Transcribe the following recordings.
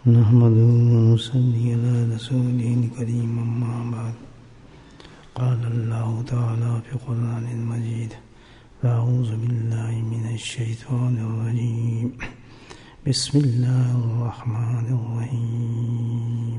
نحمده ونصلي على رسوله الكريم أما بعد قال الله تعالى في القرآن المجيد أعوذ بالله من الشيطان الرجيم بسم الله الرحمن الرحيم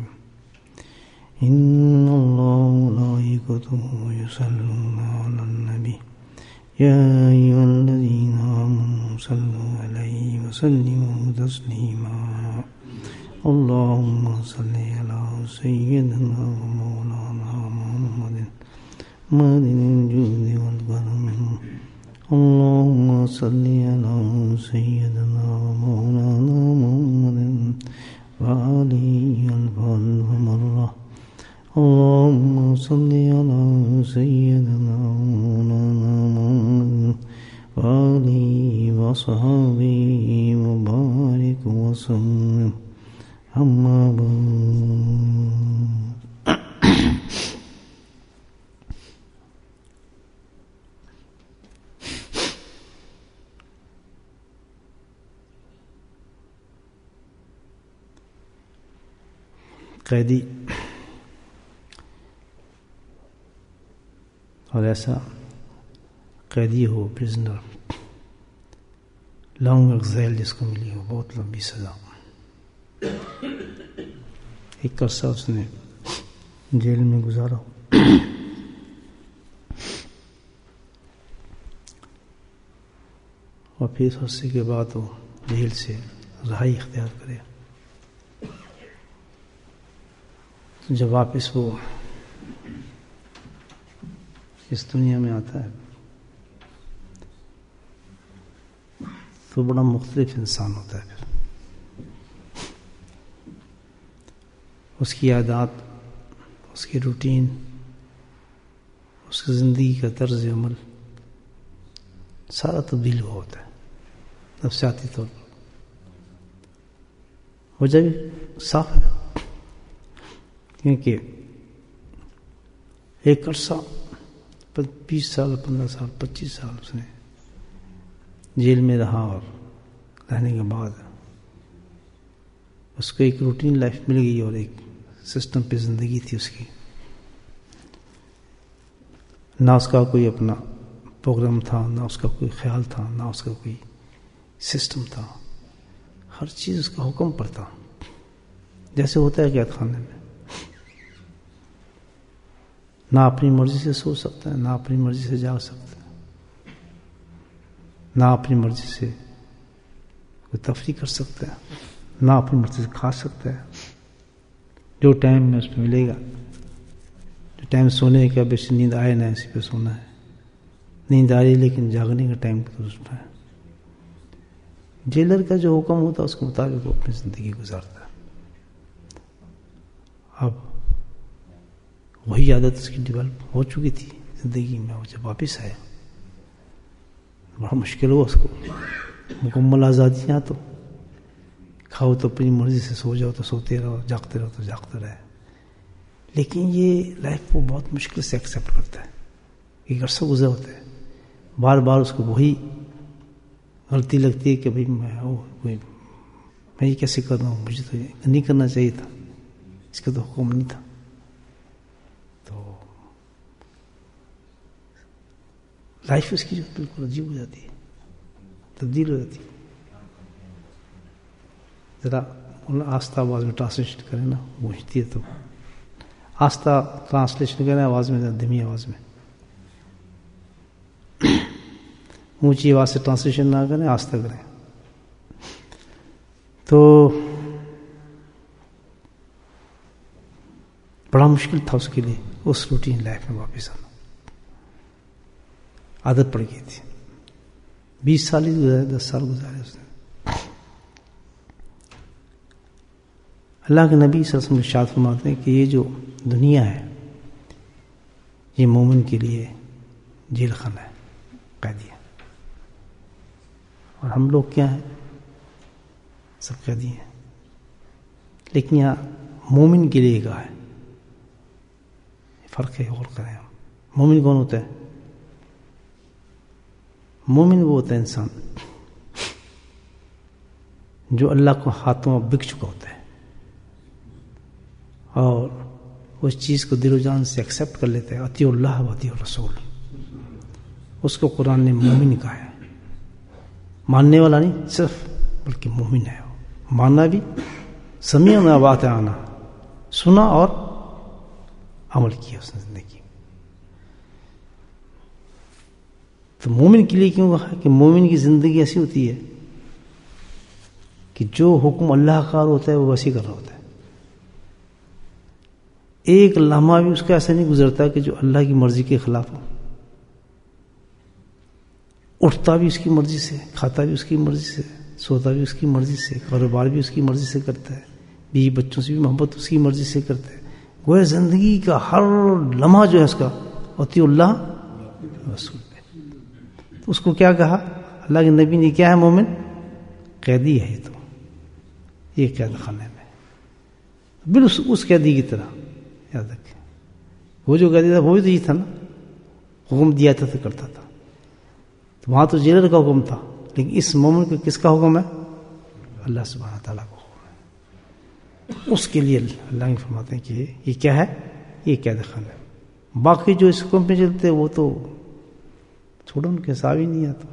إن الله وملائكته يصلون على النبي يا أيها الذين آمنوا صلوا عليه وسلموا تسليما اللهم صل على سيدنا ومولانا محمد معدن الجود والكرم اللهم صل على سيدنا ومولانا محمد وآله ألف مرة اللهم صل على سيدنا ومولانا محمد وآله وصحبه وبارك وسلم أما بعد قیدی اور ایسا قیدی ہو پرزنر لانگ ایگزائل جس کو ملی ہو بہت لمبی سزا ایک عرصہ اس نے جیل میں گزارا اور پھر اس عرصے کے بعد وہ جیل سے رہائی اختیار کرے جب واپس وہ اس دنیا میں آتا ہے تو بڑا مختلف انسان ہوتا ہے پھر اس کی عادات اس کی روٹین اس کی زندگی کا طرز عمل سارا تبدیل ہوا ہوتا ہے نفسیاتی طور پر وجہ بھی صاف ہے کیونکہ ایک عرصہ 20 سال 15 سال 25 سال اس نے جیل میں رہا اور رہنے کے بعد اس کو ایک روٹین لائف مل گئی اور ایک سسٹم پہ زندگی تھی اس کی نہ اس کا کوئی اپنا پروگرام تھا نہ اس کا کوئی خیال تھا نہ اس کا کوئی سسٹم تھا ہر چیز اس کا حکم پر تھا جیسے ہوتا ہے قید خانے میں نہ اپنی مرضی سے سو سکتا ہے نہ اپنی مرضی سے جاگ سکتا ہے نہ اپنی مرضی سے کوئی تفریح کر سکتا ہے نہ اپنی مرضی سے کھا سکتا ہے جو ٹائم میں اس پہ ملے گا جو ٹائم سونے کا بیشتر نیند آئے نہ اسی پہ سونا ہے نیند آ رہی لیکن جاگنے کا ٹائم تو اس پہ ہے جیلر کا جو حکم ہوتا ہے اس کے مطابق وہ اپنی زندگی گزارتا ہے اب وہی عادت اس کی ڈیولپ ہو چکی تھی زندگی میں وہ جب واپس آیا بڑا مشکل ہوا اس کو مکمل آزادیاں تو کھاؤ تو اپنی مرضی سے سو جاؤ تو سوتے رہو جاگتے رہو تو جاگتے رہے لیکن یہ لائف وہ بہت مشکل سے ایکسیپٹ کرتا ہے ایک عرصہ گزرا ہوتا ہے بار بار اس کو وہی غلطی لگتی ہے کہ بھائی میں یہ کیسے کر رہا ہوں مجھے تو یہ نہیں کرنا چاہیے تھا اس کا تو حکم نہیں تھا تو لائف اس کی جو بالکل عجیب ہو جاتی ہے تبدیل ہو جاتی ہے ذرا آستہ آواز میں ٹرانسلیشن کریں نا گونجتی ہے تو آستہ ٹرانسلیشن کریں آواز میں دھیمی آواز میں اونچی آواز سے ٹرانسلیشن نہ کریں آستہ کریں تو بڑا مشکل تھا اس کے لیے اس روٹین لائف میں واپس آنا عادت پڑ گئی تھی 20 سال ہی گزارے 10 سال گزارے اس نے اللہ کے نبی صلی اللہ علیہ وسلم ارشاد فرماتے ہیں کہ یہ جو دنیا ہے یہ مومن کے لیے جیل خانہ ہے قیدی ہے اور ہم لوگ کیا ہیں سب قیدی ہیں لیکن یہاں مومن کے لیے کہا ہے فرق ہے اور کریں ہم مومن کون ہوتا ہے مومن وہ ہوتا ہے انسان جو اللہ کو ہاتھوں میں بک چکا ہوتا ہے اور اس چیز کو دل و جان سے ایکسیپٹ کر لیتا ہے. اطیع اللہ و اطیع الرسول، اس کو قرآن نے مومن کہا ہے. ماننے والا نہیں صرف، بلکہ مومن ہے. ماننا بھی سمیعنا و اطعنا، سنا اور عمل کیا اس نے زندگی. تو مومن کے لیے کیوں کہا کہ مومن کی زندگی ایسی ہوتی ہے کہ جو حکم اللہ کا ہوتا ہے وہ ویسے کر رہا ہوتا ہے. ایک لمحہ بھی اس کا ایسا نہیں گزرتا کہ جو اللہ کی مرضی کے خلاف ہو. اٹھتا بھی اس کی مرضی سے، کھاتا بھی اس کی مرضی سے، سوتا بھی اس کی مرضی سے، کاروبار بھی اس کی مرضی سے کرتا ہے، بیوی بچوں سے بھی محبت اس کی مرضی سے کرتا ہے. وہ زندگی کا ہر لمحہ جو ہے اس کا اطیع اللہ رسول پہ. تو اس کو کیا کہا اللہ کے نبی نے؟ کیا ہے مومن؟ قیدی ہے. تو یہ قید خانے میں بالکل اس قیدی کی طرح. یاد رکھیں وہ جو قیدی تھا وہ بھی تو یہ تھا نا، حکم دیا تھا تو کرتا تھا. تو وہاں تو جیلر کا حکم تھا، لیکن اس مومن کو کس کا حکم ہے؟ اللہ سبحانہ تعالیٰ کا حکم ہے. اس کے لیے اللہ نے فرماتے ہیں کہ یہ کیا ہے؟ یہ قید خانہ ہے. باقی جو اس حکم پہ چلتے وہ تو چھوڑو، ان کے حساب ہی نہیں آتا.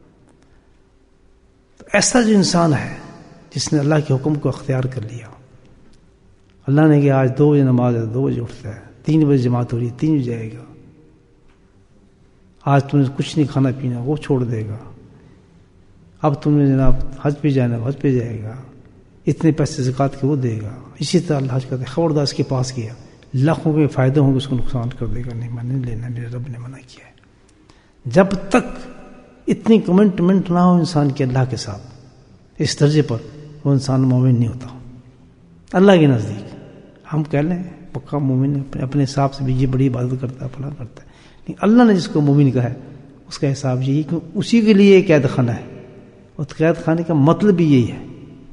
تو ایسا جو انسان ہے جس نے اللہ کے حکم کو اختیار کر لیا، اللہ نے کہ آج 2 بجے نماز ہے 2 بجے اٹھتا ہے، 3 بجے جماعت ہو رہی ہے 3 بجے جائے گا. آج تم نے کچھ نہیں کھانا پینا وہ چھوڑ دے گا. اب تم نے جناب حج پہ جانا حج پہ جائے گا، اتنے پیسے زکوٰۃ کے وہ دے گا. اسی طرح اللہ حج کرتے خبردار اس کے پاس گیا، لاکھوں کے فائدے ہوں گے اس کو نقصان کر دے گا. نہیں میں نہیں لینا، میرے رب نے منع کیا ہے. جب تک اتنی کمٹمنٹ نہ ہو انسان کے اللہ کے ساتھ اس درجے پر، وہ انسان مومن نہیں ہوتا اللہ کے نزدیک. ہم کہہ لیں پکا مومن ہے، اپنے حساب سے بھی یہ بڑی عبادت کرتا ہے فلاں کرتا ہے، لیکن اللہ نے جس کو مومن کہا ہے اس کا حساب یہی کہ اسی کے لیے قید خانہ ہے. اور قید خانے کا مطلب بھی یہی ہے.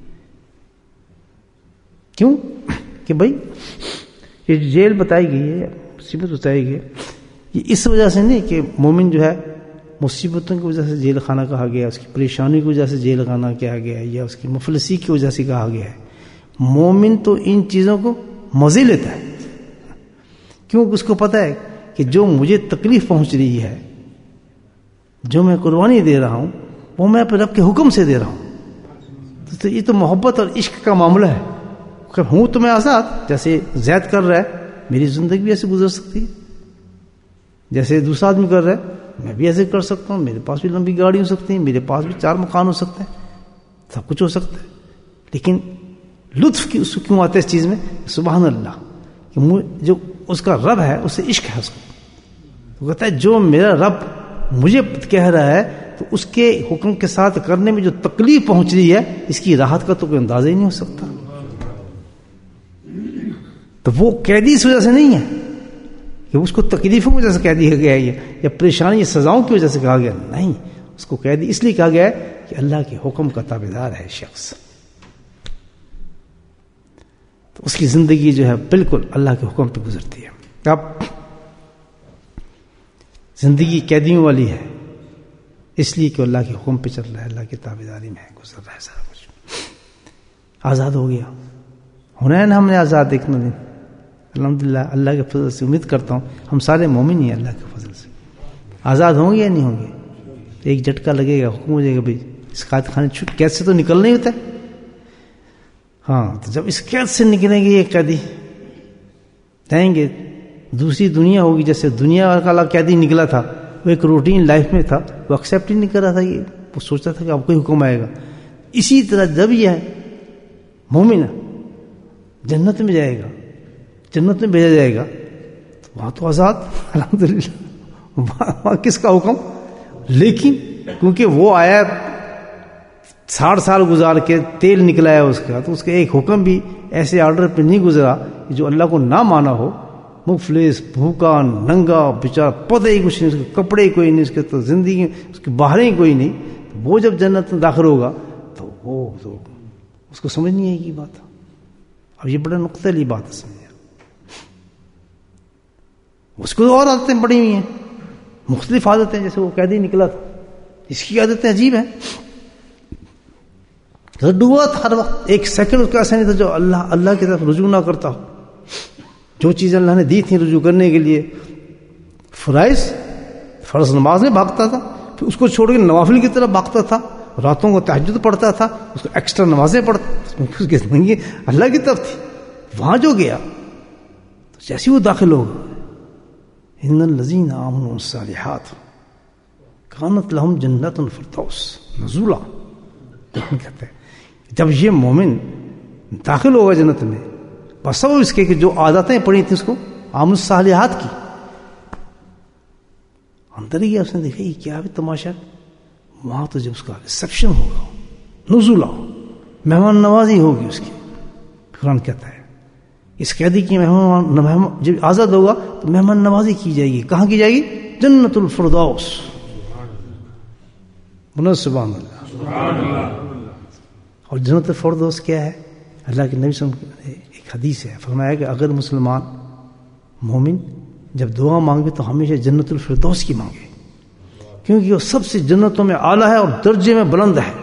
کیوں کہ بھائی یہ جیل بتائی گئی ہے، مصیبت بتائی گئی ہے، یہ اس وجہ سے نہیں کہ مومن جو ہے مصیبتوں کی وجہ سے جیل خانہ کہا گیا، اس کی پریشانی کی وجہ سے جیل خانہ کہا گیا ہے، یا اس کی مفلسی کی وجہ سے کہا گیا ہے. مومن تو ان چیزوں کو مزے لیتا ہے. کیوں؟ اس کو پتہ ہے کہ جو مجھے تکلیف پہنچ رہی ہے، جو میں قربانی دے رہا ہوں، وہ میں اپنے رب کے حکم سے دے رہا ہوں. تو یہ تو محبت اور عشق کا معاملہ ہے. ہوں تو میں آزاد، جیسے زید کر رہا ہے میری زندگی بھی ایسے گزر سکتی ہے، جیسے دوسرا آدمی کر رہا ہے میں بھی ایسے کر سکتا ہوں. میرے پاس بھی لمبی گاڑی ہو سکتی ہے، میرے پاس بھی 4 مکان ہو سکتے ہیں، سب کچھ ہو سکتا ہے. لیکن لطف کی اس کو کیوں آتا ہے اس چیز میں؟ سبحان اللہ، کہ جو اس کا رب ہے اس سے عشق ہے اس کو. وہ کہتا ہے جو میرا رب مجھے کہہ رہا ہے تو اس کے حکم کے ساتھ کرنے میں جو تکلیف پہنچ رہی ہے، اس کی راحت کا تو کوئی اندازہ ہی نہیں ہو سکتا. تو وہ قیدی اس وجہ سے نہیں ہے کہ اس کو تکلیفوں کی وجہ سے قیدی کہا گیا ہے یا پریشانی یا سزاؤں کی وجہ سے کہا گیا. نہیں، اس کو قیدی اس لیے کہا گیا ہے کہ اللہ کے حکم کا تابعدار ہے شخص. تو اس کی زندگی جو ہے بالکل اللہ کے حکم پہ گزرتی ہے. اب زندگی قیدیوں والی ہے اس لیے کہ اللہ کے حکم پہ چل رہا ہے، اللہ کی تابعداری میں گزر رہا ہے سارا کچھ. آزاد ہو گیا ہونا ہے نا ہم نے آزاد ایک دن الحمدللہ. اللہ کے فضل سے امید کرتا ہوں ہم سارے مومن ہی ہیں اللہ کے فضل سے. آزاد ہوں گے یا نہیں ہوں گے؟ ایک جھٹکا لگے گا، حکم ہو جائے گا بھائی اس قید خانے قید سے تو نکلنا ہی ہوتا ہے. ہاں تو جب اس قید سے نکلیں گے یہ قیدی جائیں گے، دوسری دنیا ہوگی. جیسے دنیا کا قیدی نکلا تھا، وہ ایک روٹین لائف میں تھا، وہ ایکسیپٹ ہی نہیں کر رہا تھا، یہ وہ سوچتا تھا کہ اب کوئی حکم آئے گا. اسی طرح جب یہ مومن جنت میں جائے گا، جنت میں بھیجا جائے گا، وہاں تو آزاد الحمدللہ. وہاں کس کا حکم؟ لیکن کیونکہ وہ آیا 60 سال گزار کے تیل نکلا ہے اس کا، تو اس کا ایک حکم بھی ایسے آرڈر پہ نہیں گزرا کہ جو اللہ کو نہ مانا ہو. مفلس، بھوکا، ننگا، بیچارہ، پتہ ہی کچھ نہیں، اس کے کپڑے کوئی نہیں، اس کے تو زندگی اس کی باہریں کوئی نہیں. وہ جب جنت میں داخل ہوگا تو وہ تو اس کو سمجھ نہیں آئے گی بات. اب یہ بڑا نقطہ لی بات ہے سمجھے. اس کو اور عادتیں پڑی ہوئی ہیں، مختلف عادتیں. جیسے وہ قیدی نکلا تھا، اس کی عادتیں عجیب ہیں. ڈوبا تھا ہر وقت، ایک سیکنڈ اس کا ایسا نہیں تھا جو اللہ کی طرف رجوع نہ کرتا ہو. جو چیزیں اللہ نے دی تھیں رجوع کرنے کے لیے، فرض نماز میں بھاگتا تھا، پھر اس کو چھوڑ کے نوافل کی طرف بھاگتا تھا، راتوں کو تہجد پڑھتا تھا، اس کو ایکسٹرا نمازیں پڑھتا، اس کی زندگی اللہ کی طرف تھی. وہاں جو گیا تو جیسے وہ داخل ہوگا، ان الذین آمنوا الصالحات کانت لہم جنت الفردوس نزولا. کہتے ہیں جب یہ مومن داخل ہوگا جنت میں، بس وہ اس کے کہ جو عادتیں پڑھی تھیں اس کو آمن الصالحات کی، اندر ہی گیا، اس نے دیکھا یہ کیا بھی تماشا. وہاں تو جب اس کا ریسپشن ہوگا، نزولا، مہمان نوازی ہوگی اس کی. قرآن کہتا ہے اس قیدی کی مہمان جب آزاد ہوگا تو مہمان نوازی کی جائے گی. کہاں کی جائے گی؟ جنت الفردوس. سبحان اللہ. اور جنت الفردوس کیا ہے؟ اللہ کے نبی صلی اللہ علیہ وسلم ایک حدیث ہے، فرمایا کہ اگر مسلمان مومن جب دعا مانگے تو ہمیشہ جنت الفردوس کی مانگے، کیونکہ وہ سب سے جنتوں میں اعلیٰ ہے اور درجے میں بلند ہے.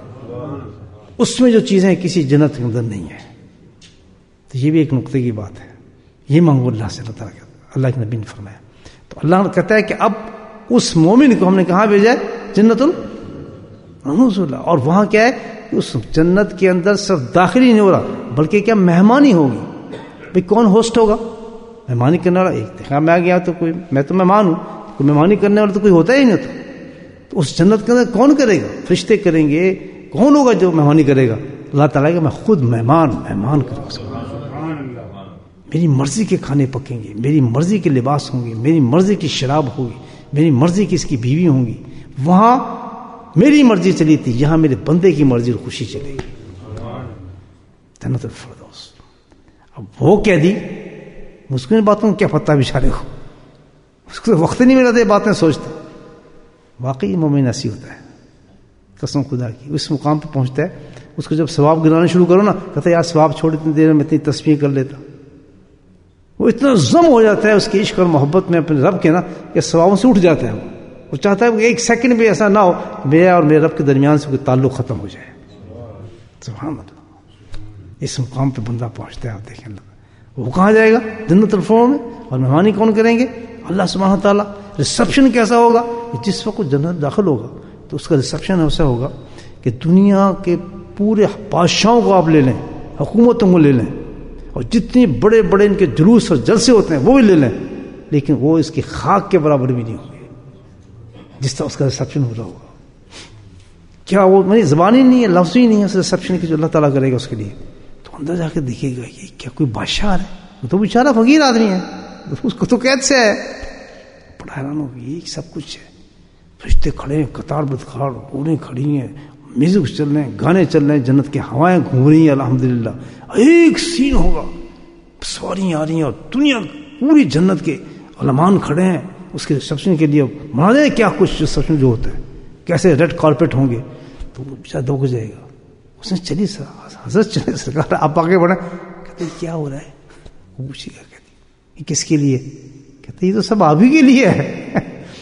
اس میں جو چیزیں کسی جنت کے اندر نہیں ہے. تو یہ بھی ایک نقطے کی بات ہے. یہ مانگو اللہ سے. اللہ تعالیٰ اللہ کے نبی نے فرمایا. تو اللہ کہتا ہے کہ اب اس مومن کو ہم نے کہاں بھیجا ہے؟ جنت النزول. اور وہاں کیا ہے؟ اس جنت کے اندر صرف داخلی نہیں ہو رہا بلکہ کیا مہمانی ہوگی. بھئی کون ہوسٹ ہوگا؟ مہمانی کرنے والا. ایک دیکھا میں آ گیا تو کوئی، میں تو مہمان ہوں، کوئی مہمانی کرنے والا تو کوئی ہوتا ہی نہیں ہوتا. تو اس جنت کے اندر کون کرے گا؟ فرشتے کریں گے. کون ہوگا جو مہمانی کرے گا؟ اللہ تعالیٰ کہ میں خود مہمان کروں گا. میری مرضی کے کھانے پکیں گے، میری مرضی کے لباس ہوں گے، میری مرضی کی شراب ہوگی، میری مرضی کی اس کی بیوی ہوں گی. وہاں میری مرضی چلی تھی، یہاں میرے بندے کی مرضی اور خوشی چلے گی. جنت الفردوس. اب وہ کہہ دی مسکن باتوں کیا پتہ بیچارے کو، اس کو وقت نہیں ملا تھا باتیں سوچتا. واقعی مومن ایسی ہوتا ہے، قسم خدا کی. اس مقام پہ پہنچتا ہے، اس کو جب ثواب گنانے شروع کرو نا، کہتا ہے یار ثواب چھوڑ اتنی دیر میں اتنی تسبیح کر لیتا. وہ اتنا ضم ہو جاتا ہے اس کی عشق اور محبت میں اپنے رب کے نا کہ ثوابوں سے اٹھ جاتا ہے. وہ چاہتا ہے کہ ایک سیکنڈ بھی ایسا نہ ہو میرا اور میرے رب کے درمیان سے کوئی تعلق ختم ہو جائے. سبحان اللہ. اس مقام پہ بندہ پہنچتا ہے. آپ دیکھیں وہ کہاں جائے گا؟ جنت الفردوس میں. اور مہمانی کون کریں گے؟ اللہ سبحانہ تعالیٰ. ریسپشن کیسا ہوگا؟ جس وقت جنت داخل ہوگا تو اس کا ریسپشن ایسا ہوگا کہ دنیا کے پورے بادشاہوں کو آپ لے لیں، حکومتوں کو لے لیں، اور جتنے بڑے بڑے ان کے جلوس اور جلسے ہوتے ہیں وہ بھی لے لیں، لیکن وہ اس کی خاک کے برابر بھی نہیں ہوں گے جس طرح اس کا ریسپشن ہو رہا ہوگا. کیا وہ میری زبان ہی نہیں ہے، لفظ ہی نہیں ہے اس ریسپشن کی جو اللہ تعالیٰ کرے گا اس کے لیے. تو اندر جا کے دیکھے گا یہ کیا کوئی بادشاہ ہے؟ وہ تو بیچارہ فقیر آدمی ہے، اس کو تو قید سے ہے. بڑا حیران ہو گیا یہ سب کچھ ہے. فرشتے کھڑے ہیں قطار بدقار، عورتیں کھڑی ہیں، میوزک چل رہے ہیں، گانے چل رہے ہیں، جنت کی ہوائیں گھوم رہی ہیں. الحمدللہ ایک سین ہوگا، سواریاں آ رہی ہیں اور دنیا پوری جنت کے علمان کھڑے ہیں اس کے ریسپشن کے لیے. مانے کیا کچھ ریسپشن جو ہوتا ہے، کیسے ریڈ کارپیٹ ہوں گے. تو وہ بیچارہ دو کو جائے گا. اس نے چلی حضرت چلے سرکار آپ آگے بڑھیں. کہتے کیا ہو رہا ہے؟ وہ پوچھے گا کہتی یہ کس کے لیے؟ کہتے یہ تو سب آپ ہی کے لیے ہے،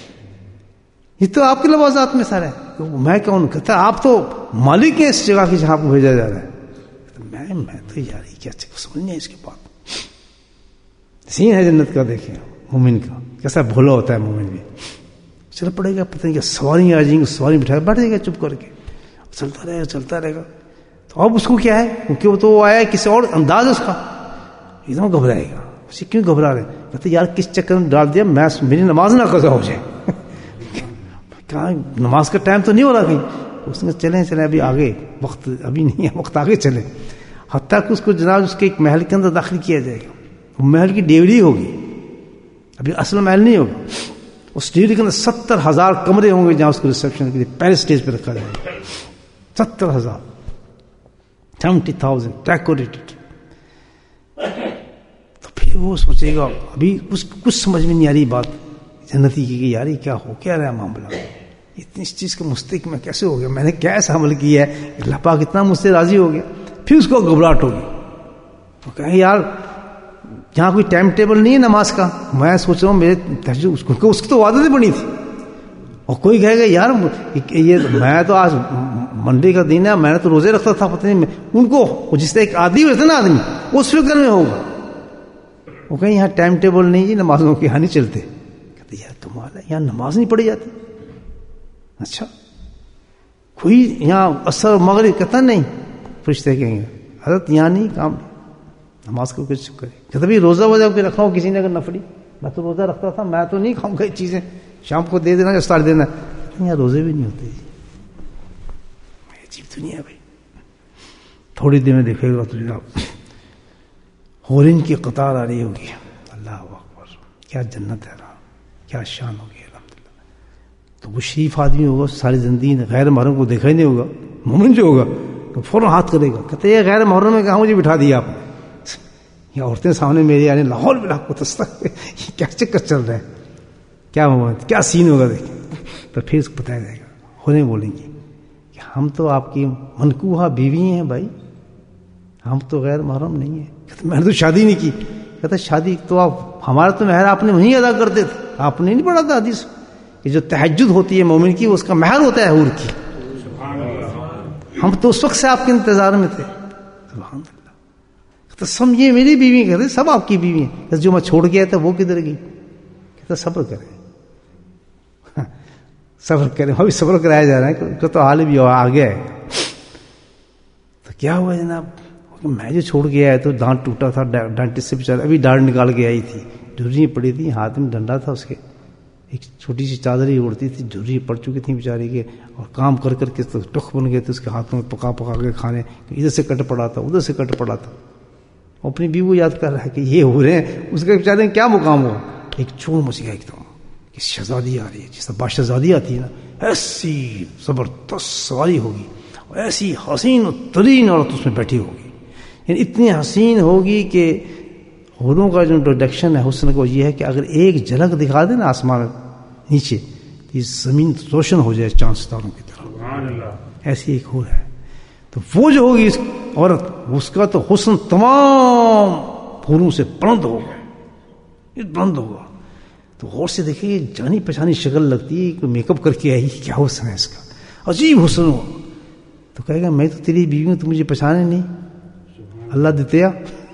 یہ تو آپ کے لوازات میں سارا ہے. میں کون؟ کہتا آپ تو مالک ہیں اس جگہ کی جہاں کو بھیجا جا رہا ہے. میں تو یار کیا سمجھ نہیں اس کے بعد. سین ہے جنت کا. دیکھیں مومن کا کیسا بھولا ہوتا ہے مومن بھی. چل پڑے گا، پتہ نہیں کیا سواریاں آ جائیں گی، سواری بٹھا بیٹھ جائے گا چپ کر کے، چلتا رہے گا. تو اب اس کو کیا ہے؟ کیونکہ وہ تو آیا ہے کسی اور انداز اس کا، ایک دم گھبرائے گا. اسے کیوں گھبرا رہے؟ کہتے یار کس چکر میں ڈال دیا میں، میری نماز نہ قضا ہو جائے. کہاں نماز کا ٹائم تو نہیں ہو رہا کہیں. اس نے چلیں ابھی آگے، وقت ابھی نہیں ہے، وقت آگے چلیں. حتیٰ کہ اس کو جناب اس کے ایک محل کے اندر داخل کیا جائے گا. وہ محل کی ڈیوڑی ہوگی، ابھی اصل محل نہیں ہوگا. اس ڈیوڑی کے اندر 70,000 کمرے ہوں گے جہاں اس کو ریسپشن کے لیے پہلے سٹیج پہ رکھا جائے گا. 70,000 ڈیکوریٹڈ. تو پھر وہ سوچے گا، ابھی کچھ سمجھ میں نہیں آ رہی بات جنتی کی کہ یار یہ کیا ہو کیا رہا ہے معاملہ، اتنی اس چیز کا مستحق میں کیسے ہو گیا، میں نے کیا ایسا عمل کیا ہے اللہ پاک اتنا مجھ سے راضی ہو گیا. پھر اس کو گھبراہٹ ہوگی. تو کہیں یار یہاں کوئی ٹائم ٹیبل نہیں ہے نماز کا. میں سوچ رہا ہوں میرے اس کو تو عادتیں بنی تھی. اور کوئی کہے گا یار یہ میں تو آج منڈے کا دن ہے، میں نے تو روزے رکھتا تھا، پتہ نہیں ان کو جس طرح ایک عادی ہوتا ہے نا آدمی اس فکر میں ہوگا. وہ کہیں یہاں ٹائم ٹیبل نہیں جی نمازوں کے، یہاں نہیں چلتے. کہتے یار تمہارا یہاں نماز نہیں پڑھی جاتی؟ اچھا کوئی یہاں عصر مغرب؟ کہتا نہیں. فرشتے کہیں گے حضرت یہاں نہیں کام نماز کو کچھ کرے. کہتا بھائی روزہ ووزہ کے رکھا ہو کسی نے اگر نفلی؟ میں تو روزہ رکھتا تھا، میں تو نہیں کھاؤں گا یہ چیزیں، شام کو دے دینا افطار دینا. یہاں روزے بھی نہیں ہوتے جی. عجیب دنیا بھائی. تھوڑی دیر میں دیکھے گا تو جناب ہورن کی قطار آ رہی ہوگی. اللہ اکبر، کیا جنت ہے نا، کیا شان ہوگی الحمدللہ. تو وہ شریف آدمی ہوگا ساری زندگی غیر محرم کو دیکھا ہی نہیں ہوگا. مومن جو ہوگا تو فوراً ہاتھ کرے گا، کہتے یہ غیر محرم میں کہاں مجھے بٹھا دیا آپ نے. یہ عورتیں سامنے میری آنے لاہور میں لاکھ یہ کیا چکر چل رہا ہے، کیا محمد کیا سین ہوگا دیکھیں. تو پھر اس کو بتایا جائے گا. ہوریں بولیں گی کہ ہم تو آپ کی منکوحہ بیوی ہیں بھائی، ہم تو غیر محرم نہیں ہیں. کہتے میں نے تو شادی نہیں کی. کہتے شادی تو آپ ہمارا تو مہر آپ نے وہیں ادا کرتے تھے، آپ نے نہیں پڑھا تھا حدیث. یہ جو تہجد ہوتی ہے مومن کی، اس کا مہر ہوتا ہے حور کی. ہم تو اس وقت سے آپ کے انتظار میں تھے. سبحان اللہ. تو سمجھیے میری بیوی. کہتے سب آپ کی بیوی ہیں. جو میں چھوڑ گیا تھا وہ کدھر گئی؟ کہتا صبر کریں، صبر کریں. ابھی صبر کرایا جا رہا ہے کہ تو حال بھی آ گیا ہے. تو کیا ہوا جناب؟ میں جو چھوڑ گیا ہے تو دانت ٹوٹا تھا، ڈانٹس سے بیچارہ ابھی ڈانٹ نکال کے آئی تھی. جھرری پڑی تھی، ہاتھ میں ڈنڈا تھا اس کے، ایک چھوٹی سی چادر ہی اڑتی تھی، جھرری پڑ چکی تھی بیچاری کے. اور کام کر کر کے تو ٹخ بن گئے تھے اس کے ہاتھوں میں، پکا پکا کے کھانے. ادھر سے کٹ پڑا تھا، ادھر سے کٹ پڑا تھا. اپنی بیوی کو یاد کر رہا ہے کہ یہ ہو رہے ہیں. اس کے بیچارے کیا مقام ہو. ایک چور مچ گیا ایک دم کہ شہزادی آ رہی ہے. جس طرح بادشاہزادی آتی ہے نا، ایسی زبردست سواری ہوگی، ایسی حسین و ترین عورت اس میں بیٹھی ہوگی. یعنی اتنی حسین ہوگی کہ حوروں کا جو انٹروڈکشن ہے حسن کو یہ ہے کہ اگر ایک جھلک دکھا دے نا آسمان میں نیچے، یہ زمین روشن ہو جائے چاند ستاروں کی طرح. ایسی ایک حور ہے. تو وہ جو ہوگی اس عورت، اس کا تو حسن تمام حوروں سے بلند ہوگا، یہ بلند ہوگا. تو غور سے دیکھیں جانی پہچانی شکل لگتی ہے کہ میک اپ کر کے آئی. کیا حسن ہے اس کا، عجیب حسن ہو. تو کہے گا میں تو تیری بیوی ہوں، تو مجھے پہچانے نہیں. اللہ دیتیا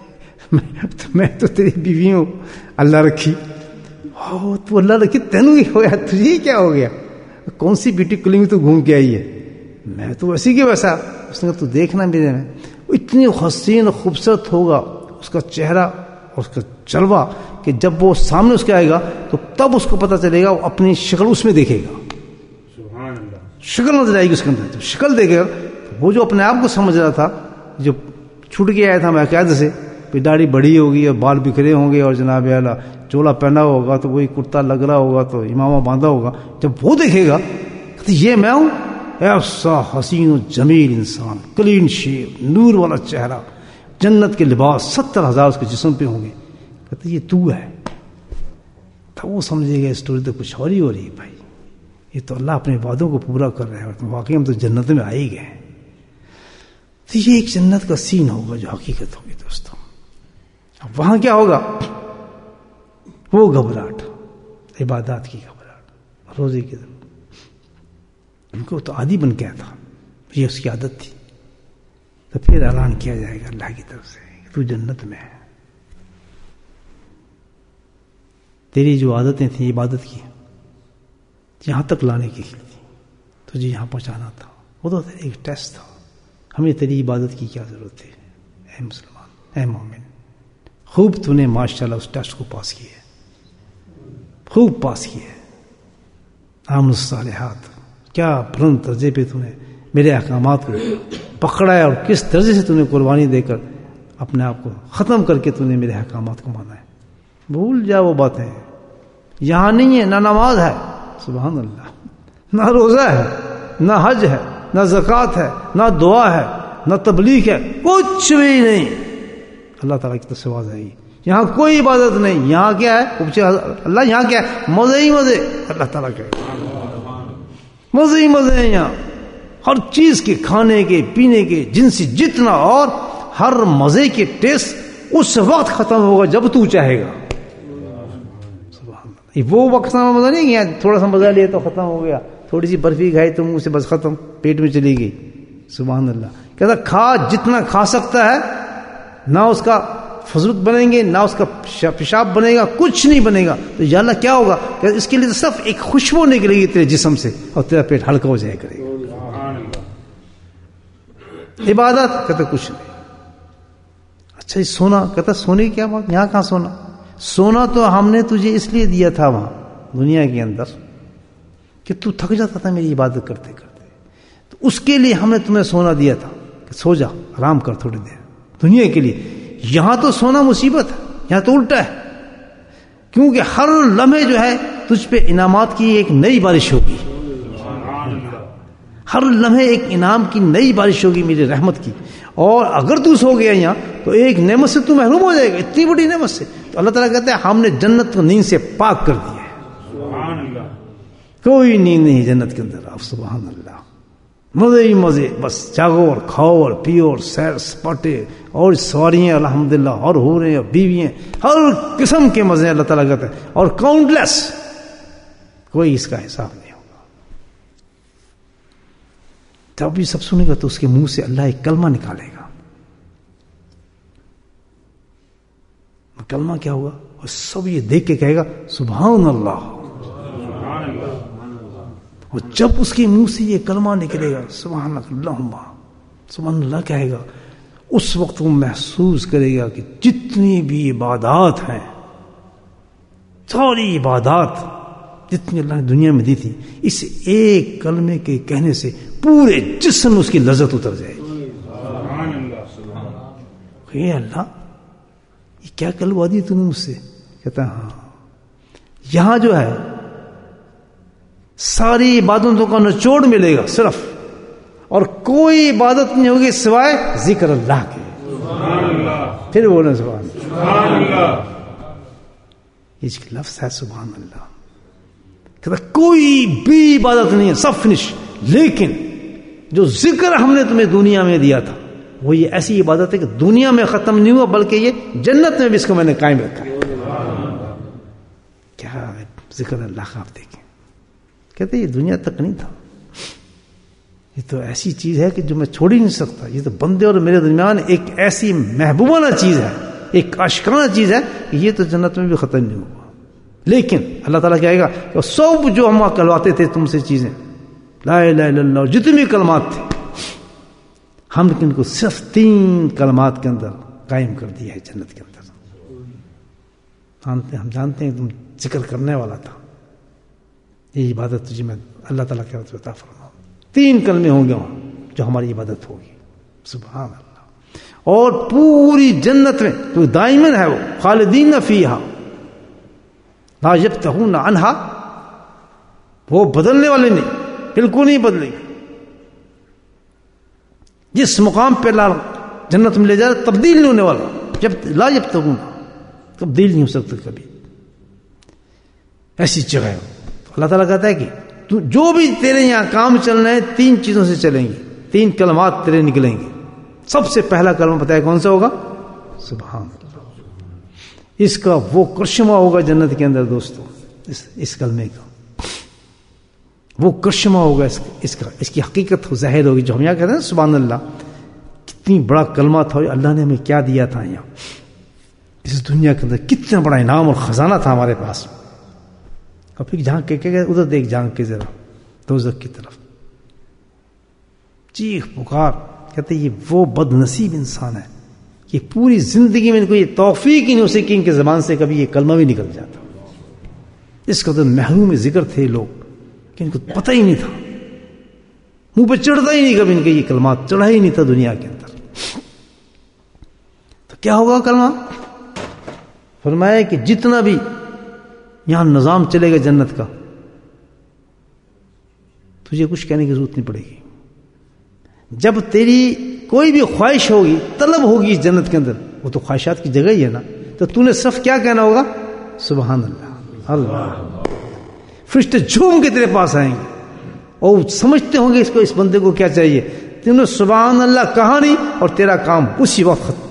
میں تو تیری بیوی ہوں، اللہ رکھی. تو اللہ رکھی تینوں ہی ہو گیا، تجھے کیا ہو گیا؟ کون سی بیوٹی کلنگ تو گھوم کے آئی ہے؟ میں تو ویسی کے ویسا. اس نے کہا تو دیکھنا میرے میں اتنی حسین خوبصورت ہوگا اس کا چہرہ اور اس کا جلوہ کہ جب وہ سامنے اس کے آئے گا تو تب اس کو پتہ چلے گا، وہ اپنی شکل اس میں دیکھے گا. سبحان اللہ. شکل نظر آئے گی اس کے اندر. جب شکل دیکھے گا وہ جو اپنے آپ کو سمجھ رہا تھا، جو چھوٹ کے آیا تھا میں قید سے، داڑھی بڑی ہوگی اور بال بکھرے ہوں گے اور جناب اعلیٰ چولا پہنا ہوگا تو وہی کرتا لگ رہا ہوگا تو امامہ باندھا ہوگا، جب وہ دیکھے گا تو یہ میں ہوں، ایسا حسین و جمیل انسان، کلین شیو، نور والا چہرہ، جنت کے لباس 70,000 اس کے جسم پہ ہوں گے. کہتے یہ تو ہے. تو وہ سمجھے گا اسٹوری تو کچھ اور ہی ہو رہی ہے بھائی، یہ تو اللہ اپنے وعدوں کو پورا کر رہے ہیں اور واقعی ہم تو جنت میں آ ہی گئے. تو یہ ایک جنت کا سین ہوگا جو حقیقت ہوگی دوستوں. اب وہاں کیا ہوگا؟ وہ گھبراہٹ، عبادات کی گھبراہٹ، روزے کی ضرورت. ان کو تو عادی بن گیا تھا، یہ اس کی عادت تھی. تو پھر اعلان کیا جائے گا اللہ کی طرف سے کہ تو جنت میں ہے. تیری جو عادتیں تھیں عبادت کی، یہاں تک لانے کی تھی، تجھے یہاں پہنچانا تھا، وہ تو ایک ٹیسٹ تھا. ہمیں تیری عبادت کی کیا ضرورت ہے اے مسلمان، اے مومن. خوب تو نے ماشاءاللہ اس ٹیسٹ کو پاس کیا ہے، خوب پاس کیا ہے. عامل الصالحات، کیا بلند درجے پہ تو نے میرے احکامات کو پکڑا ہے اور کس درجے سے تو نے قربانی دے کر اپنے آپ کو ختم کر کے تو نے میرے احکامات کو مانا ہے. بھول جا وہ باتیں، یہاں نہیں ہے نہ نماز ہے، سبحان اللہ، نہ روزہ ہے، نہ حج ہے، نہ زکوٰۃ ہے، نہ دعا ہے، نہ تبلیغ ہے، کچھ بھی نہیں. اللہ تعالیٰ کی طرف سے آواز آئی یہاں کوئی عبادت نہیں. یہاں کیا ہے اللہ؟ یہاں کیا ہے؟ مزے ہی مزے. اللہ تعالیٰ کہ مزے ہی مزے ہیں یہاں، ہر چیز کے، کھانے کے، پینے کے، جن سے جتنا، اور ہر مزے کے ٹیسٹ اس وقت ختم ہوگا جب تو چاہے گا. وہ وقت مزہ نہیں گیا، تھوڑا سا مزہ لیا تو ختم ہو گیا، تھوڑی سی برفی کھائی تو منہ سے بس ختم، پیٹ میں چلی گئی. سبحان اللہ. کہتا کھا جتنا کھا سکتا ہے، نہ اس کا فضلت بنیں گے، نہ اس کا پیشاب بنے گا، کچھ نہیں بنے گا. تو یا اللہ کیا ہوگا کہ اس کے لیے تو صرف ایک خوشبو نکلے گی تیرے جسم سے اور تیرا پیٹ ہلکا ہو جائے کرے گا. عبادت کہتے کچھ نہیں. اچھا سونا کہتا سونے کی کیا بات، یہاں کہاں سونا؟ سونا تو ہم نے تجھے اس لیے دیا تھا وہاں دنیا کے اندر کہ تو تھک جاتا تھا میری عبادت کرتے کرتے، تو اس کے لیے ہم نے تمہیں سونا دیا تھا کہ سو جا آرام کر تھوڑی دیر دنیا کے لیے. یہاں تو سونا مصیبت ہے، یہاں تو الٹا ہے، کیونکہ ہر لمحے جو ہے تجھ پہ انعامات کی ایک نئی بارش ہوگی، ہر لمحے ایک انعام کی نئی بارش ہوگی میری رحمت کی. اور اگر تو سو گیا یہاں تو ایک نعمت سے تو محروم ہو جائے گا، اتنی بڑی نعمت سے. تو اللہ تعالیٰ کہتے ہیں ہم نے جنت کو نیند سے پاک کر دیا ہے، کوئی نیند نہیں جنت کے اندر. آپ سبحان اللہ، مزے ہی مزے، بس جاگو اور کھاؤ اور پیو اور سیر سپاٹے اور سواریاں الحمدللہ اور ہو رہے ہیں اور بیویاں، ہر قسم کے مزے اللہ تعالیٰ کہتے ہیں، اور کاؤنٹلیس، کوئی اس کا حساب نہیں ہوگا. جب یہ سب سنے گا تو اس کے منہ سے اللہ ایک کلمہ نکالے گا. کلمہ کیا ہوگا؟ اور سب یہ دیکھ کے کہے گا سبحان اللہ. اور جب اس کے منہ سے یہ کلمہ نکلے گا سبحان اللہ سبحان اللہ کہے گا، اس وقت وہ محسوس کرے گا کہ جتنی بھی عبادات ہیں، ساری عبادات جتنی اللہ نے دنیا میں دی تھی، اس ایک کلمے کے کہنے سے پورے جسم اس کی لذت اتر جائے گی. اے اللہ یہ کیا کلوا دی تو نے مجھ سے؟ کہتا ہاں یہاں جو ہے ساری عبادتوں کا نچوڑ ملے گا صرف، اور کوئی عبادت نہیں ہوگی سوائے ذکر اللہ کے. پھر بولنا سبحان اللہ، اس کا لفظ ہے سبحان اللہ. کہتا کوئی بھی عبادت نہیں ہے، سب فنش. لیکن جو ذکر ہم نے تمہیں دنیا میں دیا تھا وہ یہ ایسی عبادت ہے کہ دنیا میں ختم نہیں ہوا بلکہ یہ جنت میں بھی اس کو میں نے قائم رکھا ہے. کیا ذکر اللہ کا آپ دیکھیں. کہتے یہ دنیا تک نہیں تھا، یہ تو ایسی چیز ہے کہ جو میں چھوڑ ہی نہیں سکتا. یہ تو بندے اور میرے درمیان ایک ایسی محبوبانہ چیز ہے، ایک عاشقانہ چیز ہے کہ یہ تو جنت میں بھی ختم نہیں ہوا. لیکن اللہ تعالیٰ کہے گا کہ سب جو ہم کلواتے تھے تم سے چیزیں، لا الہ الا اللہ جتنی کلمات تھے، ہم نے ان کو صرف 3 کلمات کے اندر قائم کر دیا ہے جنت کے اندر. ہم جانتے ہیں تم ذکر کرنے والا تھا، یہ عبادت تجھے میں اللہ تعالیٰ کے عطا فرماؤں. 3 کلمے ہوں گے وہاں جو ہماری عبادت ہوگی. سبحان اللہ. اور پوری جنت میں تو دائمن ہے، وہ خالدین فیہا لا یبتغون عنہا، وہ بدلنے والے نہیں، بالکل نہیں بدلے گی. جس مقام پہ اللہ جنت میں لے جائے تبدیل نہیں ہونے والا. جب لا یبتغون، تبدیل نہیں ہو سکتا کبھی، ایسی جگہ ہے. اللہ تعالیٰ کہتا ہے کہ جو بھی تیرے یہاں کام چلنا ہے 3 چیزوں سے چلیں گے، 3 کلمات تیرے نکلیں گے. سب سے پہلا کلمہ پتہ ہے کون سا ہوگا؟ سبحان اللہ. اس کا وہ کرشمہ ہوگا جنت کے اندر دوستو، اس کلمے کا وہ کرشمہ ہوگا، اس کی حقیقت ظاہر ہوگی. جو ہم یہاں کہتے ہیں سبحان اللہ، کتنی بڑا کلمہ تھا، اللہ نے ہمیں کیا دیا تھا یہاں اس دنیا کے اندر، کتنا بڑا انعام اور خزانہ تھا ہمارے پاس. اور پھر جھانک کے ادھر دیکھ، جھانک کے ذرا دوزخ کی طرف، چیخ پکار. کہتے یہ وہ بد نصیب انسان ہے کہ پوری زندگی میں ان کو یہ توفیق ہی نہیں ہو سکی ان کے زبان سے کبھی یہ کلمہ بھی نکل جاتا. اس قدر محروم ذکر تھے لوگ کہ ان کو پتہ ہی نہیں تھا، منہ پہ چڑھتا ہی نہیں کبھی ان کے یہ کلمات، چڑھا ہی نہیں تھا دنیا کے اندر. تو کیا ہوگا کلمہ؟ فرمایا کہ جتنا بھی یہاں نظام چلے گا جنت کا، تجھے کچھ کہنے کی ضرورت نہیں پڑے گی. جب تیری کوئی بھی خواہش ہوگی، طلب ہوگی اس جنت کے اندر، وہ تو خواہشات کی جگہ ہی ہے نا، تو تو نے صرف کیا کہنا ہوگا؟ سبحان اللہ. اللہ فرشتے جھوم کے تیرے پاس آئیں گے اور سمجھتے ہوں گے اس بندے کو کیا چاہیے. تم نے سبحان اللہ کہا نہیں اور تیرا کام اسی وقت ختم.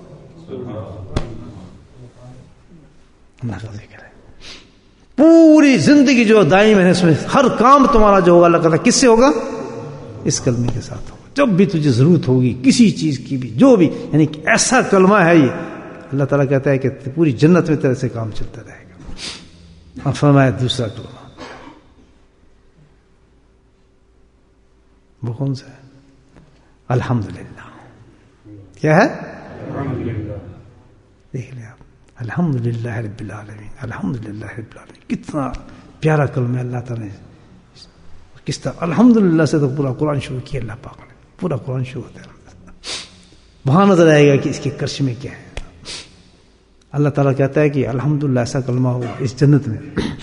اللہ کا ذکر ہے، پوری زندگی جو دائم ہے اس میں ہر کام تمہارا جو ہوگا اللہ کہتا ہے کس سے ہوگا؟ اس کلمے کے ساتھ ہوگا. جب بھی تجھے ضرورت ہوگی کسی چیز کی بھی، جو بھی، یعنی کہ ایسا کلمہ ہے یہ اللہ تعالیٰ کہتا ہے کہ پوری جنت میں تیرے سے کام چلتا رہے گا. اور فرمایا دوسرا کلمہ وہ کون سا ہے؟ الحمدللہ. کیا ہے؟ دیکھ لیں آپ, الحمدللہ رب العالمین, الحمدللہ رب العالمین. کتنا پیارا کلمہ ہے. اللہ تعالیٰ نے کس طرح الحمدللہ سے تو پورا قرآن شروع کیا اللہ پاک نے. پورا قرآن شروع ہوتا ہے. وہاں نظر آئے گا کہ اس کے کرش میں کیا ہے. اللہ تعالیٰ کہتا ہے کہ الحمدللہ ایسا کلمہ ہو اس جنت میں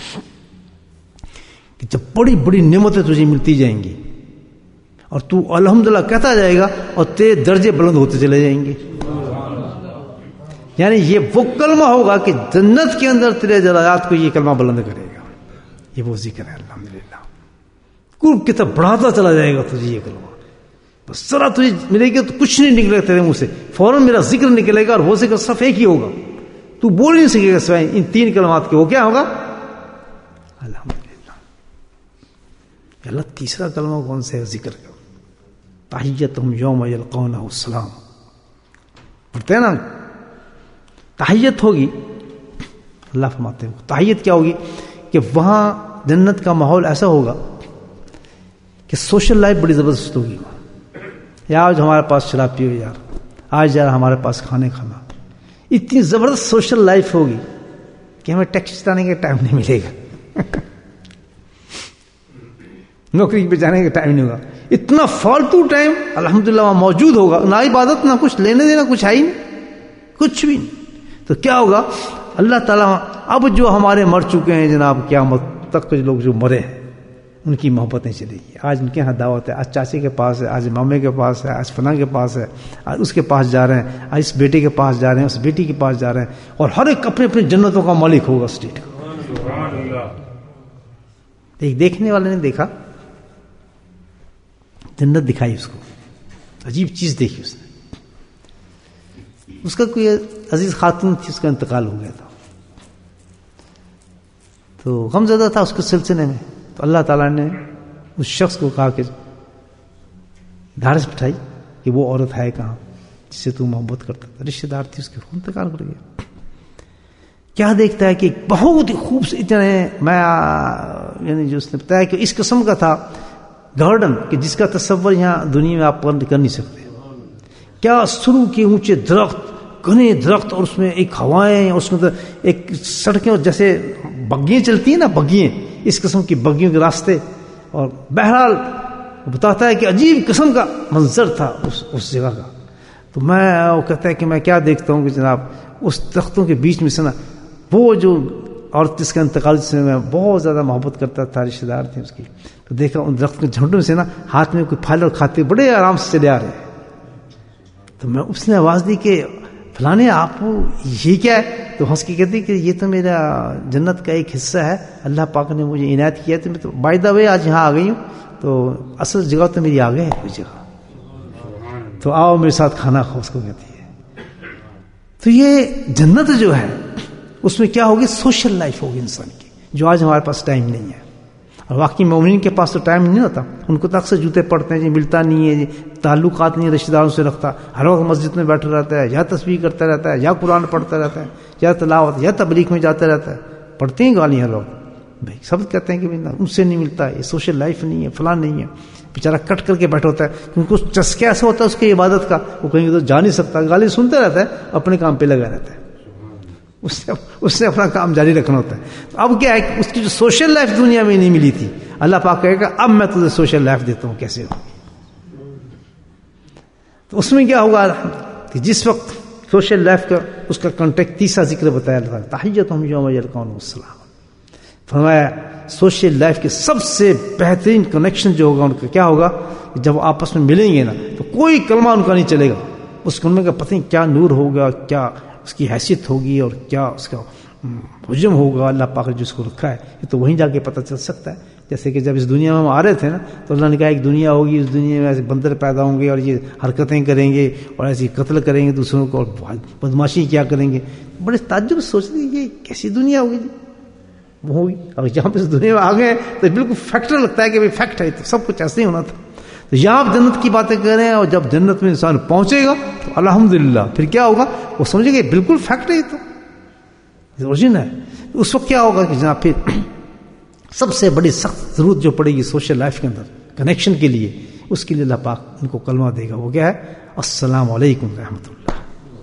کہ جب بڑی بڑی نعمتیں تجھے ملتی جائیں گی اور تو الحمدللہ کہتا جائے گا اور تیرے درجے بلند ہوتے چلے جائیں گے. یعنی یہ وہ کلمہ ہوگا کہ جنت کے اندر تیرے درجات کو یہ کلمہ بلند کرے گا. یہ وہ ذکر ہے الحمدللہ. قرب کی طرف بڑھاتا چلا جائے گا تجھے یہ کلمہ. بس ذرا تجھے ملے گا تو کچھ نہیں نکلے گا تیرے منہ سے, فوراً میرا ذکر نکلے گا اور وہ ذکر صرف ایک ہی ہوگا. تو بول نہیں سکے گا سوائے ان تین کلمات کے. وہ کیا ہوگا؟ الحمدللہ. اللہ تیسرا کلمہ کون سا ہے ذکر کا؟ تحیتہم یوم یلقونہ السلام. پڑھتے ہیں نا, تحیت ہوگی. اللہ فرماتے ہیں تحیت کیا ہوگی کہ وہاں جنت کا ماحول ایسا ہوگا کہ سوشل لائف بڑی زبردست ہوگی. یار آج ہمارے پاس شراب پیو, یار آج یار ہمارے پاس کھانے کھانا. اتنی زبردست سوشل لائف ہوگی کہ ہمیں ٹیکسی چلانے کا ٹائم نہیں ملے گا, نوکری پہ جانے کا ٹائم نہیں ہوگا. اتنا فالتو ٹائم الحمدللہ وہاں موجود ہوگا. نہ عبادت نہ کچھ لینے دینا, کچھ ہے ہی نہیں, کچھ بھی نہیں. تو کیا ہوگا؟ اللہ تعالیٰ اب جو ہمارے مر چکے ہیں جناب, قیامت تک لوگ جو مرے ہیں ان کی محبتیں چلے گی. آج ان کے یہاں دعوت ہے, آج چاچے کے پاس ہے, آج مامے کے پاس ہے, آج فلاں کے پاس ہے, آج اس کے پاس جا رہے ہیں, آج اس بیٹے کے پاس جا رہے ہیں, اس بیٹی کے پاس جا رہے ہیں. اور ہر ایک اپنے اپنے جنتوں کا مالک ہوگا اسٹیٹ کا. ایک دیکھنے والے نے دیکھا, جنت دکھائی اس کو, عجیب چیز دیکھی اس نے. اس کا کوئی عزیز خاتون تھی, اس کا انتقال ہو گیا تھا, تو غم زدہ تھا اس کے سلسلے میں. تو اللہ تعالیٰ نے اس شخص کو کہا کہ دھارس بٹھائی کہ وہ عورت ہے کہاں جس سے تو محبت کرتا تھا. رشتے دار تھی, اس کے انتقال کر گیا. کیا دیکھتا ہے کہ بہت ہی خوبصورت میں یعنی جو اس نے بتایا کہ اس قسم کا تھا گارڈن کہ جس کا تصور یہاں دنیا میں آپ کر نہیں سکتے. کیا سرو کے اونچے درخت, گھنے درخت, اور اس میں ایک ہوائیں, اور اس میں ایک سڑکیں جیسے بگیاں چلتی ہیں نا, بگیاں, اس قسم کی بگیوں کے راستے. اور بہرحال بتاتا ہے کہ عجیب قسم کا منظر تھا اس جگہ کا. تو وہ کہتا ہے کہ میں کیا دیکھتا ہوں کہ جناب اس درختوں کے بیچ میں سے نا وہ جو عورت جس کا انتقال سے میں بہت زیادہ محبت کرتا تھا, رشتے دار تھے اس کی, تو دیکھا ان درخت کے جھنڈوں سے نا ہاتھ میں کوئی پھل اور کھاتے بڑے آرام سے چلے آ رہے ہیں. تو میں اس نے آواز دی کہ فلانے آپ یہ کیا ہے؟ تو ہنس کے کہتی کہ یہ تو میرا جنت کا ایک حصہ ہے, اللہ پاک نے مجھے عنایت کیا. تو میں تو بائی دا وے آج یہاں آ گئی ہوں, تو اصل جگہ تو میری آگے ہے کوئی جگہ, تو آؤ میرے ساتھ کھانا کھاؤ, اس کو کہتی ہے. تو یہ جنت جو ہے اس میں کیا ہوگی؟ سوشل لائف ہوگی انسان کی, جو آج ہمارے پاس ٹائم نہیں ہے. اور واقعی مومنین کے پاس تو ٹائم نہیں ہوتا, ان کو تو اکثر جوتے پڑتے ہیں جی, ملتا نہیں ہے جی, تعلقات نہیں رشتہ داروں سے رکھتا, ہر وقت مسجد میں بیٹھا رہتا ہے, یا تسبیح کرتا رہتا ہے, یا قرآن پڑھتا رہتا ہے, یا تلاوت یا تبلیغ میں جاتا رہتا ہے. پڑھتے ہیں گالیاں لوگ بھائی, سب کہتے ہیں کہ ان سے نہیں ملتا, یہ سوشل لائف نہیں ہے, فلاں نہیں ہے. بیچارہ کٹ کر کے بیٹھا ہوتا ہے کیونکہ اس چسکے ایسا ہوتا ہے اس کی عبادت کا, وہ کہیں تو جا نہیں سکتا, گالی سنتا رہتا ہے, اپنے کام پہ لگا رہتا ہے. اس سے اپنا کام جاری رکھنا ہوتا ہے. تو اب کیا ہے کہ اس کی جو سوشل لائف دنیا میں نہیں ملی تھی, اللہ پاک کہے گا اب میں تجھے سوشل لائف دیتا ہوں, کیسے ہوگی. تو اس میں کیا ہوگا کہ جس وقت سوشل لائف کا اس کا کانٹیکٹ تیسرا ذکر بتایا اللہ تعالیٰ, تحیتہم یوم یلقونہ السلام. فرمایا سوشل لائف کے سب سے بہترین کنیکشن جو ہوگا ان کا کیا ہوگا, جب آپس میں ملیں گے نا تو کوئی کلمہ ان کا نہیں چلے گا. اس کلمے کا پتہ نہیں کیا نور ہوگا, کیا اس کی حیثیت ہوگی, اور کیا اس کا حجم ہوگا. اللہ پاک نے جس کو رکھا ہے یہ تو وہیں جا کے پتہ چل سکتا ہے. جیسے کہ جب اس دنیا میں ہم آ رہے تھے نا تو اللہ نے کہا ایک دنیا ہوگی, اس دنیا میں ایسے بندر پیدا ہوں گے اور یہ حرکتیں کریں گے اور ایسی قتل کریں گے دوسروں کو, اور بدماشی کیا کریں گے. بڑے تعجب سوچ رہے یہ کیسی دنیا ہوگی جی, وہ ہوگی. اور جہاں پہ اس دنیا میں آ گئے تو بالکل فیکٹر لگتا ہے کہ بھائی فیکٹ ہے, تو سب کچھ ایسے ہی ہونا تھا. تو یہاں آپ جنت کی باتیں کر رہے ہیں، اور جب جنت میں انسان پہنچے گا تو الحمدللہ پھر کیا ہوگا، وہ سمجھے گا بالکل فیکٹ ہے، یہ تو اوریجن ہے. اس وقت کیا ہوگا کہ جناب پھر سب سے بڑی سخت ضرورت جو پڑے گی سوشل لائف کے اندر کنیکشن کے لیے، اس کے لیے اللہ پاک ان کو کلمہ دے گا. وہ کیا ہے؟ السلام علیکم رحمۃ اللہ.